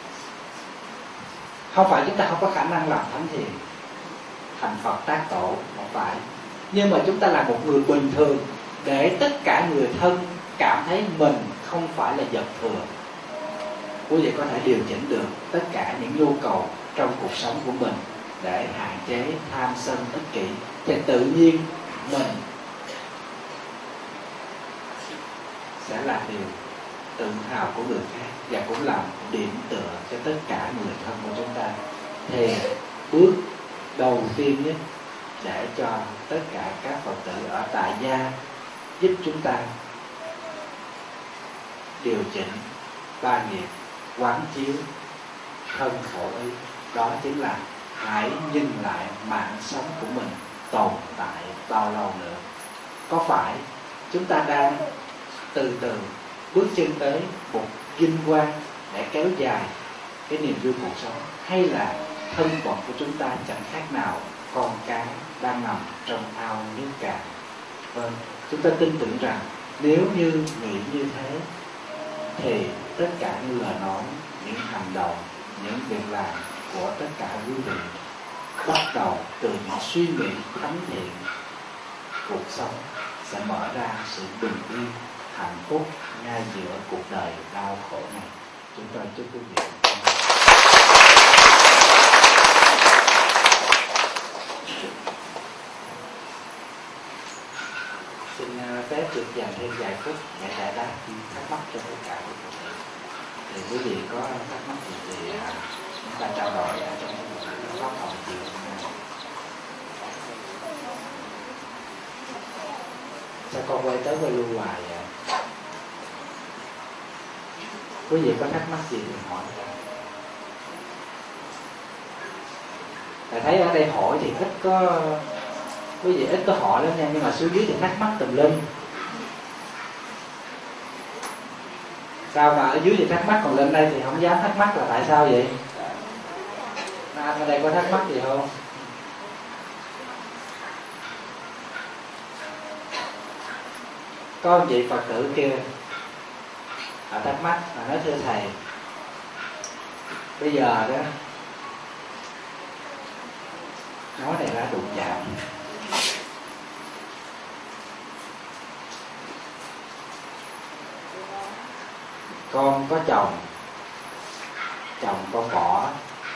Không phải chúng ta không có khả năng làm thánh thiền, thành Phật tác tổ, không phải. Nhưng mà chúng ta là một người bình thường, để tất cả người thân cảm thấy mình không phải là vật thừa. Quý vị có thể điều chỉnh được tất cả những nhu cầu trong cuộc sống của mình để hạn chế tham sân ích kỷ, thì tự nhiên mình sẽ là điều tự hào của người khác, và cũng là điểm tựa cho tất cả người thân của chúng ta. Thì bước đầu tiên nhất để cho tất cả các Phật tử ở tại gia giúp chúng ta điều chỉnh ba nghiệp, quán chiếu thân khổ ý, đó chính là hãy nhìn lại mạng sống của mình tồn tại bao lâu nữa. Có phải chúng ta đang từ từ bước chân tới một vinh quang để kéo dài cái niềm vui cuộc sống, hay là thân phận của chúng ta chẳng khác nào con cá đang nằm trong ao nước cạn? Vâng, chúng ta tin tưởng rằng nếu như nghĩ như thế thì tất cả những lời nói, những hành động, những việc làm của tất cả quý vị bắt đầu từ những suy nghĩ thánh thiện, cuộc sống sẽ mở ra sự bình yên, hạnh phúc ngay giữa cuộc đời đau khổ này. Chúng tôi chúc quý vị. Xin phép được dành thêm vài phút để giải đáp thắc mắc cho tất cả quý vị. Thì quý vị có thắc mắc gì thì chúng ta trao đổi ở trong pháp học chiều hôm nay. Sao con quay tới quay lui hoài vậy? Quý vị có thắc mắc gì thì hỏi. Thầy thấy ở đây hỏi thì ít có, quý vị ít có hỏi lắm nha, nhưng mà xuống dưới thì thắc mắc tùm lum. Sao mà ở dưới thì thắc mắc, còn lên đây thì không dám thắc mắc là tại sao vậy? Anh ở đây có thắc mắc gì không? Có vị Phật tử kia họ thắc mắc, họ nói thưa thầy, bây giờ đó nói này ra đụng chạm, con có chồng, chồng con bỏ,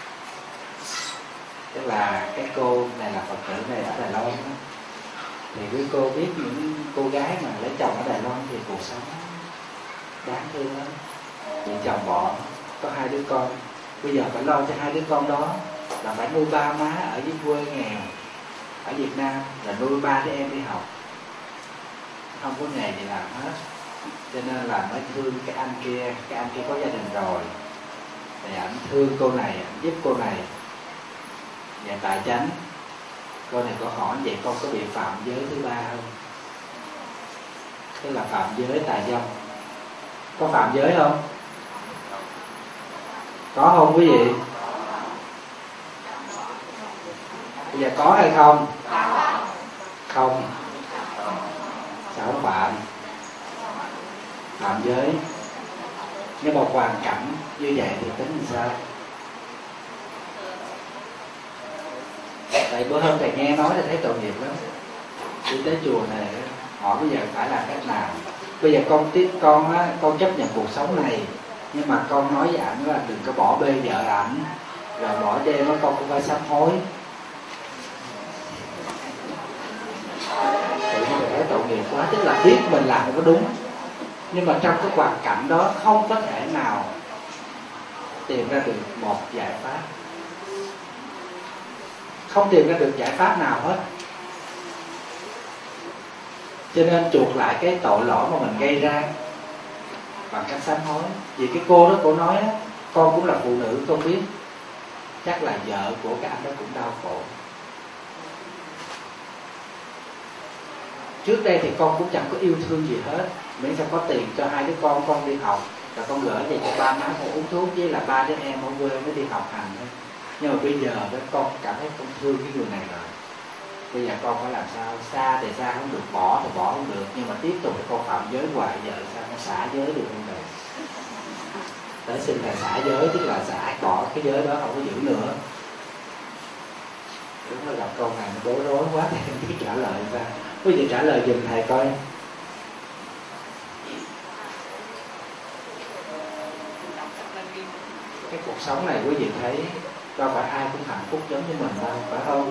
tức là cái cô này là Phật tử này ở Đài Loan đó. Thì quý cô biết những cô gái mà lấy chồng ở Đài Loan thì cuộc sống đáng thương lắm. Vì chồng bỏ, có 2 đứa con, bây giờ phải lo cho 2 đứa con đó, là phải nuôi ba má ở dưới quê nghèo ở Việt Nam, là nuôi 3 đứa em đi học, không có nghề gì làm hết. Cho nên là mới thương cái anh kia có gia đình rồi, thì ảnh thương cô này, ảnh giúp cô này về tài chánh. Cô này có hỏi vậy con có bị phạm giới thứ 3 không? Tức là phạm giới tà dâm. Có phạm giới không? Có không quý vị? Bây giờ có hay không? Không. Sao không phạm? Phạm giới. Nhưng mà hoàn cảnh như vậy thì tính làm sao? Tại bữa hôm thầy nghe nói thì thấy tội nghiệp lắm. Đi tới chùa này hỏi bây giờ phải làm cách nào? Bây giờ con chấp nhận cuộc sống này, nhưng mà con nói với ảnh là đừng có bỏ bê vợ ảnh, rồi bỏ đêm đó con cũng phải sám hối. Tự nhiên thầy thấy tội nghiệp quá, tức là biết mình làm không có đúng, nhưng mà trong cái hoàn cảnh đó không có thể nào tìm ra được một giải pháp, không tìm ra được giải pháp nào hết. Cho nên chuộc lại cái tội lỗi mà mình gây ra bằng cách sám hối. Vì cái cô đó cô nói á, con cũng là phụ nữ, con biết chắc là vợ của cái anh đó cũng đau khổ. Trước đây thì con cũng chẳng có yêu thương gì hết, miễn sao có tiền cho 2 đứa con đi học, rồi con gửi về cho ba má con uống thuốc, với là 3 đứa em ở quê mới đi học hành thôi. Nhưng mà bây giờ đó con cảm thấy con thương cái người này rồi. Bây giờ con phải làm sao? Xa thì xa không được, bỏ thì bỏ không được, nhưng mà tiếp tục thì con phạm giới hoài, giờ sao con xả giới được không thầy? Tới xin thầy xả giới, tức là xả bỏ cái giới đó, không có giữ nữa. Đúng là gặp câu này nó bối rối quá, thầy không biết trả lời sao. Quý vị trả lời giùm thầy coi. Cái cuộc sống này quý vị thấy đâu phải ai cũng hạnh phúc giống như mình đâu, phải không?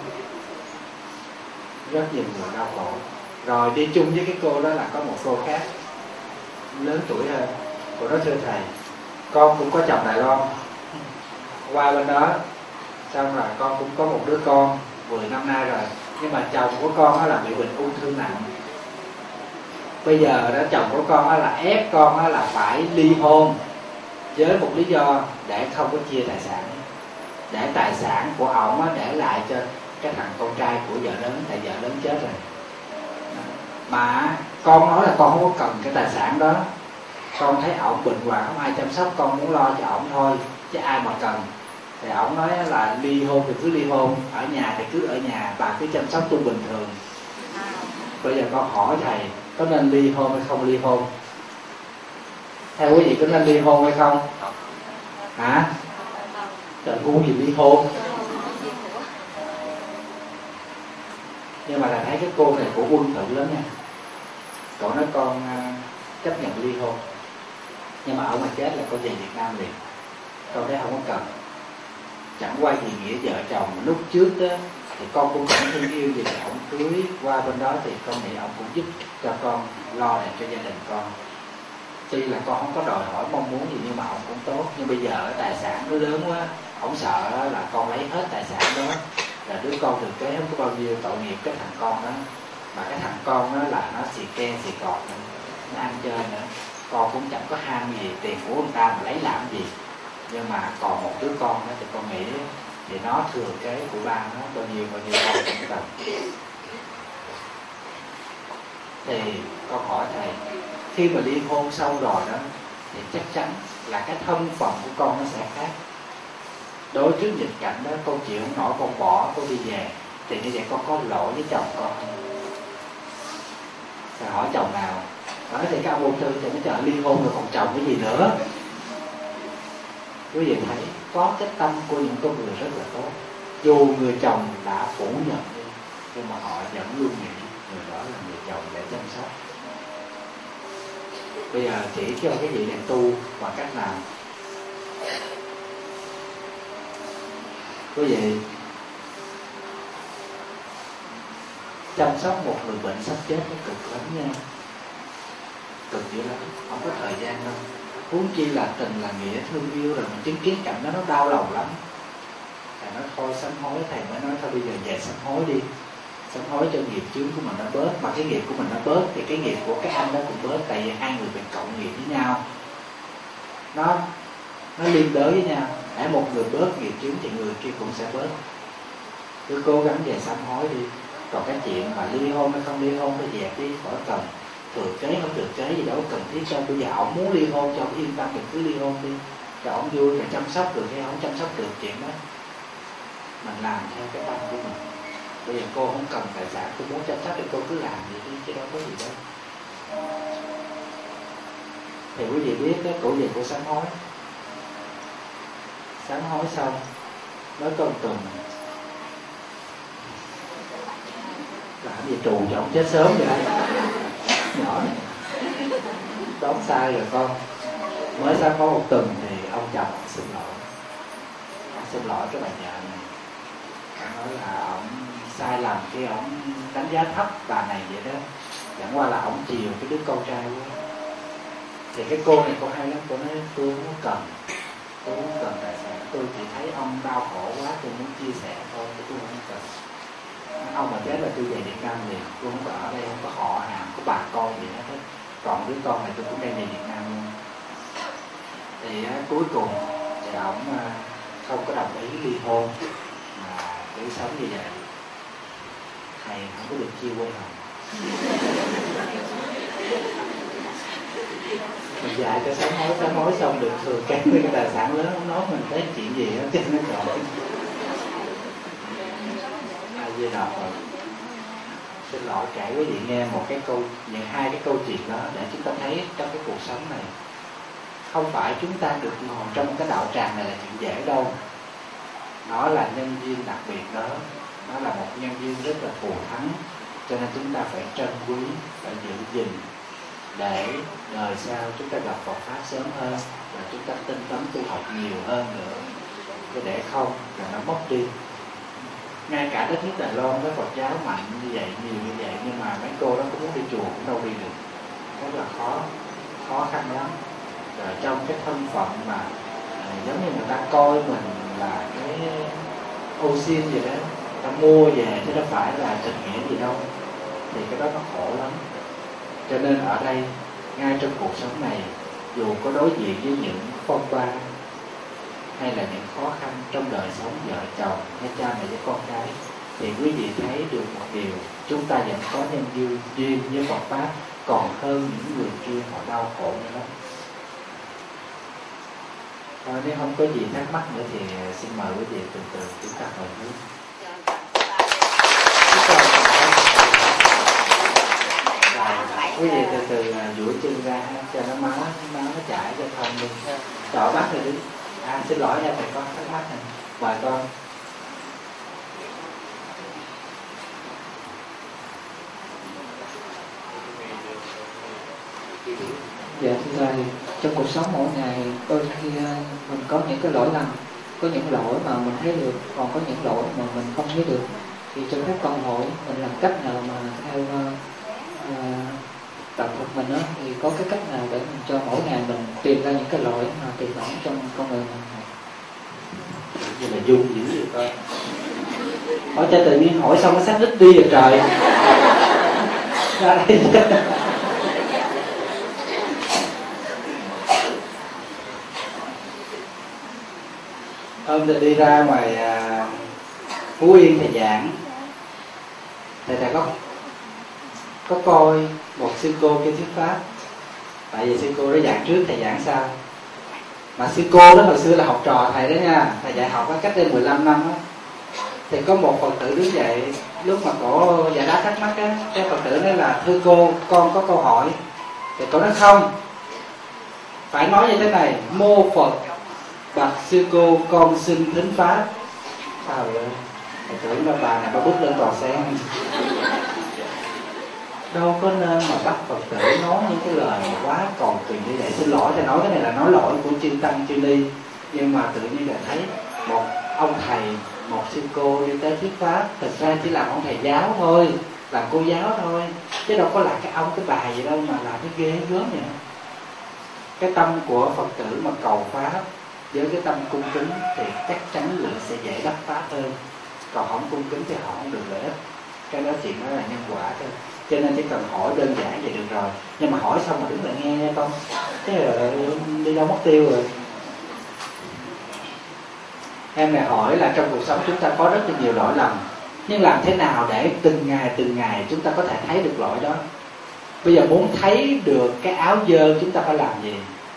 Rất nhiều người đau khổ. Rồi đi chung với cái cô đó là có một cô khác lớn tuổi hơn. Cô nói thưa thầy, con cũng có chồng Đài Loan, qua bên đó xong rồi con cũng có một đứa con 10 năm nay rồi, nhưng mà chồng của con đó là bị bệnh ung thư nặng. Bây giờ đó chồng của con đó là ép con đó là phải ly hôn với một lý do để không có chia tài sản, để tài sản của ổng để lại cho cái thằng con trai của vợ lớn, tại vợ lớn chết rồi. Mà con nói là con không có cần cái tài sản đó, con thấy ổng bệnh hoạn không ai chăm sóc, con muốn lo cho ổng thôi chứ ai mà cần. Thì ổng nói là ly hôn thì cứ ly hôn, ở nhà thì cứ ở nhà, bà cứ chăm sóc tôi bình thường. Bây giờ con hỏi thầy, có nên ly hôn hay không ly hôn? Theo quý vị có nên ly hôn hay không? Hả? Trời, ngu gì ly hôn. Nhưng mà là thấy cái cô này của quân thự lắm nha. Cậu nói con chấp nhận ly hôn, nhưng mà ở mà chết là con về Việt Nam liền. Con thấy không có cần. Chẳng qua gì nghĩa vợ chồng lúc trước đó thì con cũng không thương yêu gì, ông cưới qua bên đó thì con nghĩ ông cũng giúp cho con, lo lại cho gia đình con. Tuy là con không có đòi hỏi mong muốn gì nhưng mà ông cũng tốt. Nhưng bây giờ tài sản nó lớn quá, ông sợ là con lấy hết tài sản đó, là đứa con thừa kế không có bao nhiêu, tội nghiệp cái thằng con đó. Mà cái thằng con đó là nó xì ke xì cọt, nó ăn chơi nữa. Con cũng chẳng có ham gì, tiền của người ta mà lấy làm gì. Nhưng mà còn một đứa con đó thì con nghĩ thì nó thừa kế của ba nó bao nhiêu con cũng cần. Thì con hỏi thầy, khi mà ly hôn xong rồi đó thì chắc chắn là cái thân phận của con nó sẽ khác. Đối trước nghịch cảnh đó con chịu không nổi, con bỏ, con đi về, thì như vậy con có lỗi với chồng con không? Thầy hỏi chồng nào? Nói thì các ông ung thư thì nó chờ ly hôn rồi còn chồng cái gì nữa. Quý vị thấy có cái tâm của những con người rất là tốt. Dù người chồng đã phủ nhận đi, nhưng mà họ vẫn luôn nghĩ người đó là người chồng để chăm sóc. Bây giờ chỉ cho cái vị này tu bằng cách nào? Quý vị chăm sóc một người bệnh sắp chết nó cực lắm nha, cực dữ lắm, không có thời gian đâu. Huống chi là tình là nghĩa, thương yêu rồi mình chứng kiến cảnh đó nó đau lòng lắm. Thầy nói thôi sám hối, thầy mới nói thôi bây giờ về sám hối đi, sám hối cho nghiệp chướng của mình nó bớt. Mà cái nghiệp của mình nó bớt thì cái nghiệp của cái anh đó cũng bớt, tại vì hai người bị cộng nghiệp với nhau, nó liên đới với nhau. Để một người bớt nghiệp chướng thì người kia cũng sẽ bớt. Cứ cố gắng về sám hối đi. Còn cái chuyện mà ly hôn hay không ly hôn phải dẹp đi, khỏi cần. Thừa kế không thừa kế gì đâu cần thiết đâu. Bây giờ ông muốn ly hôn cho ông yên tâm thì cứ ly hôn đi, cho ông vui, mà chăm sóc được hay không chăm sóc được chuyện đó mình làm theo cái tâm của mình. Bây giờ cô không cần tài sản, cô muốn chăm sóc thì cô cứ làm gì đi, chứ đâu có gì đâu. Thì quý vị biết cái cổ về của sám hối. Sám hối xong nói con tuần làm gì trù cho ông chết sớm vậy. Nhỏ này đón sai rồi con. Mới sám hối một tuần thì ông chồng xin lỗi. Ông xin lỗi cái bà vợ này. Ông nói là ông sai lầm khi ông đánh giá thấp bà này vậy đó. Chẳng qua là ông chiều cái đứa con trai quá. Thì cái cô này cô hay lắm, cô nói tôi không cần, tôi không cần tài sản, tôi chỉ thấy ông đau khổ quá, tôi muốn chia sẻ thôi, tôi không cần. Ông mà chết là tôi về Việt Nam liền, tôi không có ở đây, không có họ hàng, không có bà con gì hết. Còn đứa con này tôi cũng đem về Việt Nam luôn. Thì cuối cùng thì ông không có đồng ý ly hôn mà cứ sống như vậy. Thầy không có được chia quê hồng. Mình dạy cho sám hối xong được thừa kế với cái tài sản lớn, không nói mình tới chuyện gì hết, chứ nó chọn. Di Đà Phật. Xin lỗi kể quý vị nghe một cái hai cái câu chuyện đó để chúng ta thấy trong cái cuộc sống này không phải chúng ta được ngồi trong cái đạo tràng này là chuyện dễ đâu. Nó là nhân duyên đặc biệt đó, nó là một nhân duyên rất là thù thắng, cho nên chúng ta phải trân quý, phải giữ gìn để đời sau chúng ta gặp Phật pháp sớm hơn và chúng ta tinh tấn tu học nhiều hơn nữa, chứ để không là nó mất đi. Ngay cả đất nước Đài Loan với Phật giáo mạnh như vậy, nhiều như vậy, nhưng mà mấy cô đó cũng muốn đi chùa cũng đâu đi được, rất là khó khăn lắm. Rồi trong cái thân phận mà giống như người ta coi mình là cái ô xin gì đó, ta mua về chứ đâu phải là tình nghĩa gì đâu, thì cái đó nó khổ lắm. Cho nên ở đây ngay trong cuộc sống này, dù có đối diện với những phong ba hay là những khó khăn trong đời sống vợ chồng hay cha mẹ với con cái, thì quý vị thấy được một điều, chúng ta vẫn có nhân duyên với Phật pháp còn hơn những người kia, họ đau khổ nữa lắm. Nếu không có gì thắc mắc nữa thì xin mời quý vị từ từ chúng ta hồi hướng. Quý vị từ từ duỗi chân ra cho nó máu nó chảy cho thông đi. Chọi mắt rồi đi. Xin lỗi nha thầy, con thắc mắc này. Mời con. Dạ thưa thầy, trong cuộc sống mỗi ngày đôi khi mình có những cái lỗi lầm, có những lỗi mà mình thấy được, còn có những lỗi mà mình không thấy được. Thì cho phép con hỏi mình làm cách nào mà theo tập Phật mình đó, thì có cái cách nào để mình cho mỗi ngày mình tìm ra những cái lỗi mà tiềm ẩn trong con người mình? Vậy là dung dữ vậy con. Hỏi cho tự nhiên hỏi xong nó sát đích đi rồi trời. Ra đây. Hôm tôi đi ra ngoài Phú Yên thầy giảng, thầy có coi một sư cô kia thuyết pháp. Tại vì sư cô đó giảng trước, thầy giảng sau. Mà sư cô đó hồi xưa là học trò thầy đó nha, thầy dạy học cách đây 15 năm đó. Thì có một Phật tử đứng dậy, lúc mà cổ giải đáp thắc mắc á, cái Phật tử nói là thưa cô, con có câu hỏi. Thì cổ nói không, phải nói như thế này: mô Phật, bạch sư cô, con xin thính pháp. Sao vậy? Thầy tưởng là bà này bà bước lên tòa sen. Đâu có nên mà bắt Phật tử nói những cái lời quá cầu kỳ như vậy. Xin lỗi, thầy nói cái này là nói lỗi của chư tăng chư ni. Nhưng mà tự nhiên là thấy một ông thầy, một sư cô đi tới thuyết pháp, thực ra chỉ làm ông thầy giáo thôi, làm cô giáo thôi, chứ đâu có là cái ông cái bà gì đâu mà làm cái ghê gớm vậy. Cái tâm của Phật tử mà cầu pháp với cái tâm cung kính thì chắc chắn là sẽ dễ đắc pháp hơn. Còn không cung kính thì họ không được lợi ích. Cái đó chuyện đó là nhân quả thôi. Cho nên chỉ cần hỏi đơn giản vậy được rồi. Nhưng mà hỏi xong mà đứng lại nghe nha con, thế là đi đâu mất tiêu rồi. Em này hỏi là trong cuộc sống chúng ta có rất là nhiều lỗi lầm, nhưng làm thế nào để từng ngày chúng ta có thể thấy được lỗi đó. Bây giờ muốn thấy được cái áo dơ chúng ta phải làm gì?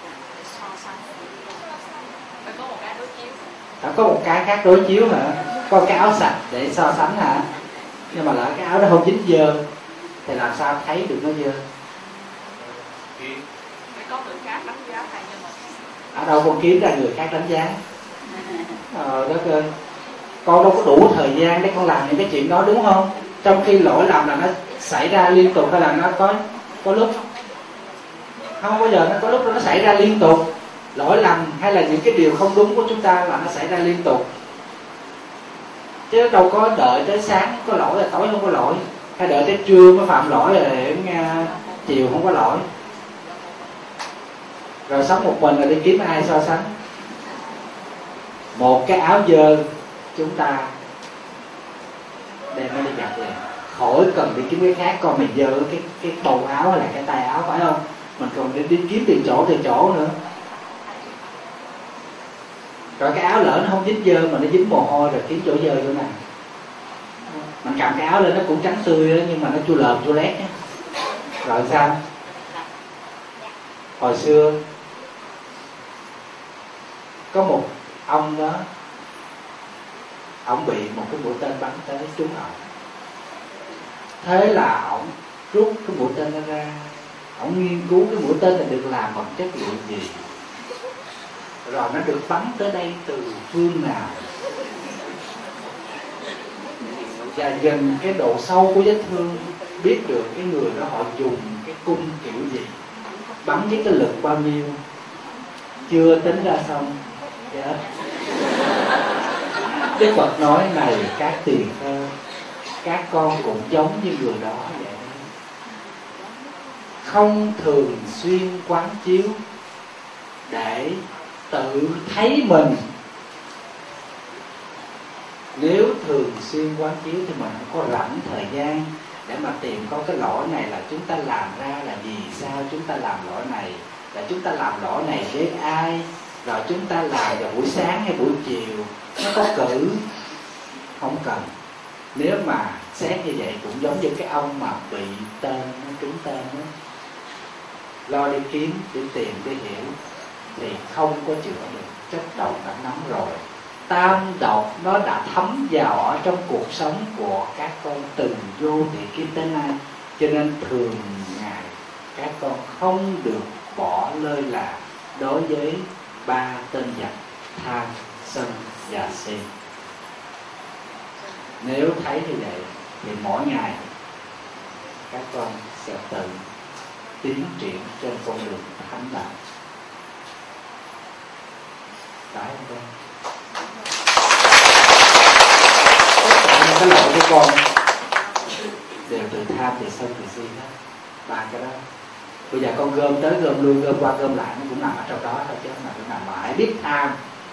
Đã có một cái khác đối chiếu hả? Có cái áo sạch để so sánh hả? Nhưng mà lỡ cái áo đó không dính dơ thì làm sao thấy được nó dơ? Có người khác đánh giá thầy như một. Ở đâu con kiếm ra người khác đánh giá? Đất ơi, con đâu có đủ thời gian để con làm những cái chuyện đó đúng không? Trong khi lỗi lầm là nó xảy ra liên tục hay là nó có lúc không bao giờ nó có lúc nó xảy ra liên tục. Lỗi lầm hay là những cái điều không đúng của chúng ta là nó xảy ra liên tục, chứ đâu có đợi tới sáng có lỗi là tối không có lỗi, hay đợi tới trưa mới phạm lỗi rồi chiều không có lỗi. Rồi sống một mình rồi đi kiếm ai so sánh. Một cái áo dơ chúng ta đem nó đi giặt liền, khỏi cần đi kiếm cái khác. Còn mình dơ cái bầu áo hay là cái tay áo phải không, mình còn đi kiếm tiền chỗ nữa. Rồi cái áo lỡ nó không dính dơ mà nó dính mồ hôi rồi kiếm chỗ dơ chỗ nào. Mình cầm cái áo lên nó cũng trắng tươi đó, nhưng mà nó chua lợm chua lét nhé. Rồi sao? Hồi xưa có một ông đó, ông bị một cái mũi tên bắn tới trúng ổng. Thế là ổng rút cái mũi tên đó ra, ổng nghiên cứu cái mũi tên này được làm bằng chất liệu gì, rồi nó được bắn tới đây từ phương nào, và dần cái độ sâu của vết thương biết được cái người đó họ dùng cái cung kiểu gì, bắn với cái lực bao nhiêu, chưa tính ra xong. Yeah. Đức Phật nói này các tỳ kheo, các con cũng giống như người đó vậy, không thường xuyên quán chiếu để tự thấy mình. Nếu thường xuyên quán chiếu thì mình không có rảnh thời gian để mà tìm có cái lỗi này là chúng ta làm ra là vì sao chúng ta làm lỗi này, là chúng ta làm lỗi này với ai, rồi chúng ta làm vào buổi sáng hay buổi chiều, nó có cử không cần. Nếu mà xét như vậy cũng giống như cái ông mà bị tên, nó trúng tên đó, lo đi kiếm để tìm để hiểu thì không có chữa được, chất đầu đã nóng rồi. Tam độc nó đã thấm vào ở trong cuộc sống của các con từ vô thị kiếp tới nay. Cho nên thường ngày con không được bỏ lơi là đối với 3 tên giặc tham, sân và si. Nếu thấy như vậy thì mỗi ngày các con sẽ tự tiến triển trên con đường thánh đạo. Phải không con? Tất cả những cái lỗi của con đều từ tham, từ sân, từ si hết. 3 cái đó. Bây giờ con gom tới gom lui, gom qua gom lại, nó cũng nằm ở trong đó thôi, chứ không phải nằm mãi. Biết tham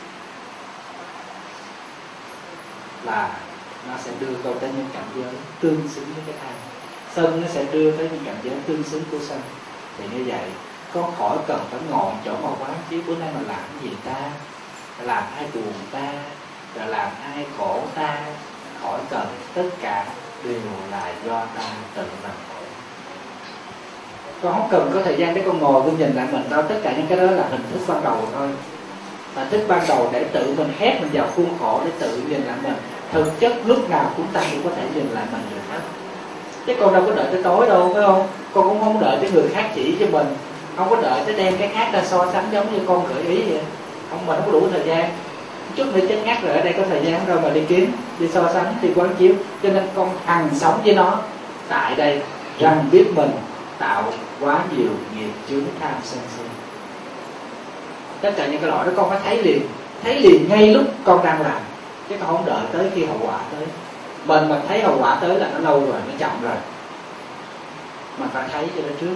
là nó sẽ đưa con tới những cảnh giới tương xứng với cái tham. Sân nó sẽ đưa tới những cảnh giới tương xứng của sân. Thì như vậy con khỏi cần phải ngồi chỗ mà quán chiếu bữa nay mà làm cái gì ta, làm ai buồn ta, rồi làm ai khổ ta. Khỏi cần, tất cả đều là do ta tự làm khổ. Con không cần có thời gian để con ngồi con nhìn lại mình đâu. Tất cả những cái đó là hình thức ban đầu thôi. Hình thức ban đầu để tự mình khép mình vào khuôn khổ, để tự nhìn lại mình. Thực chất lúc nào chúng ta cũng có thể nhìn lại mình được hết. Chứ con đâu có đợi tới tối đâu, phải không? Con cũng không đợi tới người khác chỉ cho mình, không có đợi tới đem cái khác ra so sánh giống như con gợi ý vậy. Không, mình không có đủ thời gian. Chút nữa chết ngắt rồi, ở đây có thời gian đâu mà đi kiếm, đi so sánh, đi quán chiếu. Cho nên con hằng sống với nó tại đây, rằng biết mình tạo quá nhiều nghiệp chướng tham sân si. Tất cả những cái lỗi đó con phải thấy liền ngay lúc con đang làm, chứ con không đợi tới khi hậu quả tới. Mình thấy hậu quả tới là nó lâu rồi, nó chậm rồi. Mình phải thấy cho nó trước.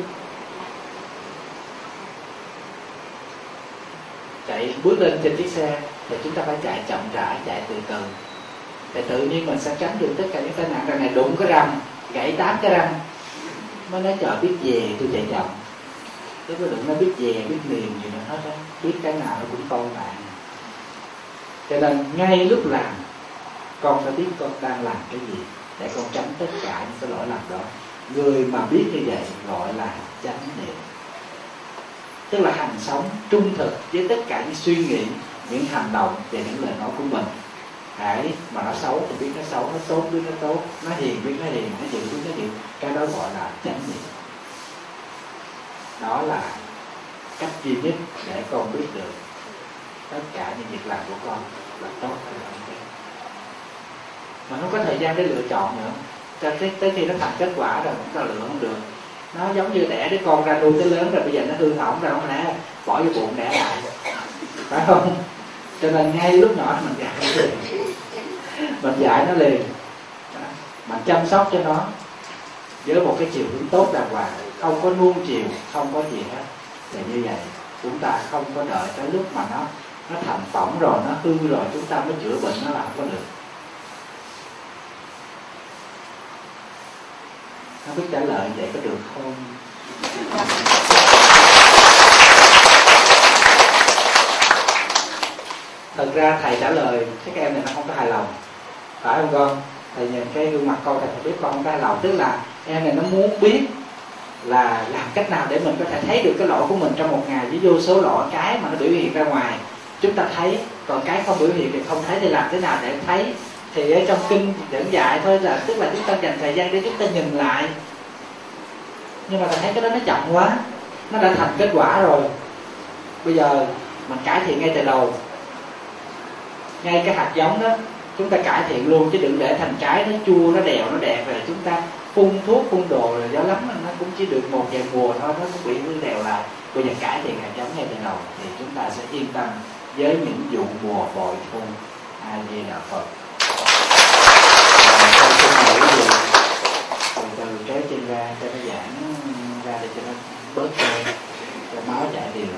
Chạy bước lên trên chiếc xe thì chúng ta phải chạy chậm rãi, chạy từ từ. Thì tự nhiên mình sẽ tránh được tất cả những tai nạn. Rằng này đụng cái răng, gãy 8 cái răng, mới nói trời biết về tôi chạy chậm. Chứ có đừng nói biết về, biết liền gì nữa hết á. Biết cái nào nó cũng con bạn. Cho nên ngay lúc làm, con phải biết con đang làm cái gì, để con tránh tất cả những cái lỗi lầm đó. Người mà biết như vậy gọi là chánh niệm. Tức là hành sống trung thực với tất cả những suy nghĩ, những hành động và những lời nói của mình. Hãy mà nó xấu thì biết nó xấu, nó tốt biết nó tốt, nó hiền biết nó hiền, nó dịu biết nó dịu. Cái đó gọi là chánh niệm. Đó là cách duy nhất để con biết được tất cả những việc làm của con là tốt hay là không tốt. Mà không có thời gian để lựa chọn nữa. Tới khi nó thành kết quả rồi chúng ta lựa không được. Nó giống như đẻ đứa con ra nuôi tới lớn rồi, bây giờ nó hư hỏng rồi, không lẽ bỏ vô bụng đẻ lại, phải không? Cho nên ngay lúc nhỏ mình dạy nó liền, mình dạy nó liền, mình chăm sóc cho nó với một cái chiều hướng tốt đàng hoàng, không có nuông chiều, không có gì hết. Thì như vậy chúng ta không có đợi tới lúc mà nó thành phỏng rồi, nó hư rồi chúng ta mới chữa bệnh nó là không có được. Không biết trả lời vậy có được không? Thật ra thầy trả lời các em này nó không có hài lòng, phải không con? Thầy nhìn cái gương mặt con, thầy biết con không có hài lòng. Tức là em này nó muốn biết là làm cách nào để mình có thể thấy được cái lỗi của mình trong một ngày, với vô số lỗi cái mà nó biểu hiện ra ngoài chúng ta thấy, còn cái không biểu hiện thì không thấy. Thì làm thế nào để thấy? Thì ở trong kinh dẫn dạy thôi, là tức là chúng ta dành thời gian để chúng ta nhìn lại. Nhưng mà ta thấy cái đó nó chậm quá, nó đã thành kết quả rồi. Bây giờ mình cải thiện ngay từ đầu, ngay cái hạt giống đó chúng ta cải thiện luôn, chứ đừng để thành trái nó chua, nó đèo, nó đẹp rồi chúng ta phun thuốc phun đồ rồi gió lắm nó cũng chỉ được một vài mùa thôi, nó cũng bị hư đèo lại. Bây giờ cải thiện hạt giống ngay từ đầu thì chúng ta sẽ yên tâm với những vụ mùa bội thu. A Di Đà Phật. Từ trái chân ra cho nó giãn ra để cho nó bớt cho máu chạy đều.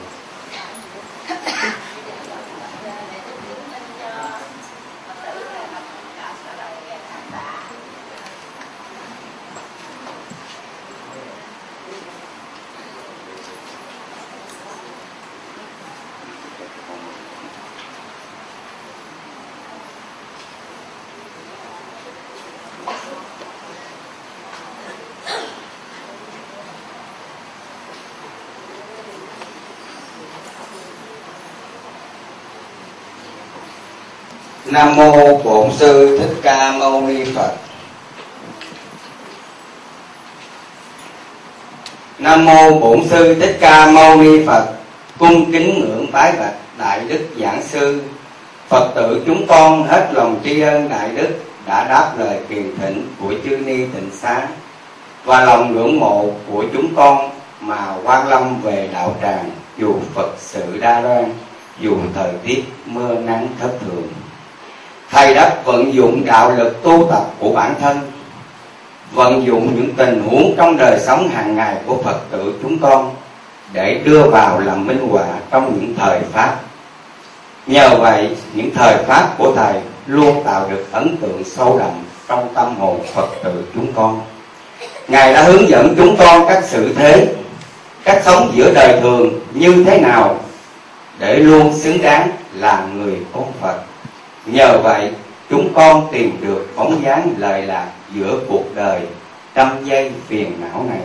Nam mô Bổn Sư Thích Ca Mâu Ni Phật. Nam mô Bổn Sư Thích Ca Mâu Ni Phật. Cung kính ngưỡng bái bạch Đại Đức Giảng Sư. Phật tử chúng con hết lòng tri ân Đại Đức đã đáp lời kiền thỉnh của Chư Ni Tịnh Xá, và lòng ngưỡng mộ của chúng con mà Quan Lâm về đạo tràng, dù Phật sự đa đoan, dù thời tiết mưa nắng thất thường. Thầy đã vận dụng đạo lực tu tập của bản thân, vận dụng những tình huống trong đời sống hàng ngày của Phật tử chúng con để đưa vào làm minh họa trong những thời Pháp. Nhờ vậy, những thời Pháp của Thầy luôn tạo được ấn tượng sâu đậm trong tâm hồn Phật tử chúng con. Ngài đã hướng dẫn chúng con các sự thế, cách sống giữa đời thường như thế nào để luôn xứng đáng là người con Phật. Nhờ vậy, chúng con tìm được bóng dáng lời lạc giữa cuộc đời trăm giây phiền não này.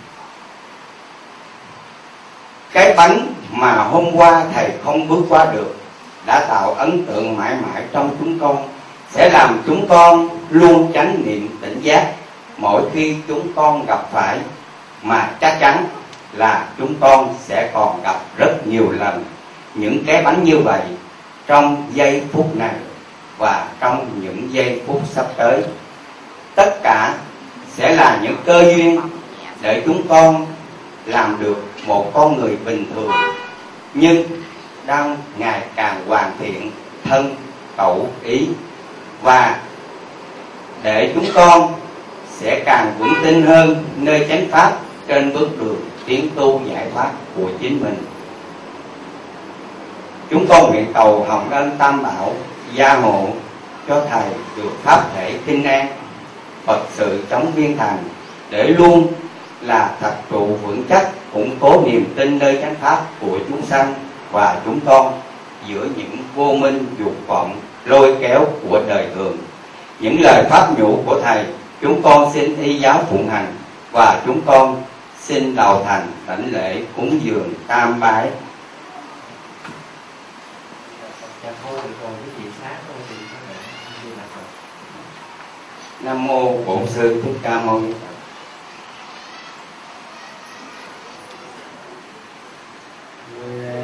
Cái bánh mà hôm qua Thầy không bước qua được đã tạo ấn tượng mãi mãi trong chúng con, sẽ làm chúng con luôn chánh niệm tỉnh giác mỗi khi chúng con gặp phải, mà chắc chắn là chúng con sẽ còn gặp rất nhiều lần những cái bánh như vậy trong giây phút này và trong những giây phút sắp tới. Tất cả sẽ là những cơ duyên để chúng con làm được một con người bình thường, nhưng đang ngày càng hoàn thiện thân khẩu ý, và để chúng con sẽ càng vững tin hơn nơi chánh pháp trên bước đường tiến tu giải thoát của chính mình. Chúng con nguyện cầu hồng ân Tam Bảo gia hộ cho Thầy được pháp thể kinh an, Phật sự chống viên thành, để luôn là thật trụ vững chắc, củng cố niềm tin nơi chánh pháp của chúng sanh và chúng con giữa những vô minh dục vọng lôi kéo của đời thường. Những lời pháp nhũ của Thầy chúng con xin y giáo phụng hành, và chúng con xin đầu thành đảnh lễ cúng dường tam bái. Nam mô Bổn Sư Thích Ca Mâu Ni Phật. Người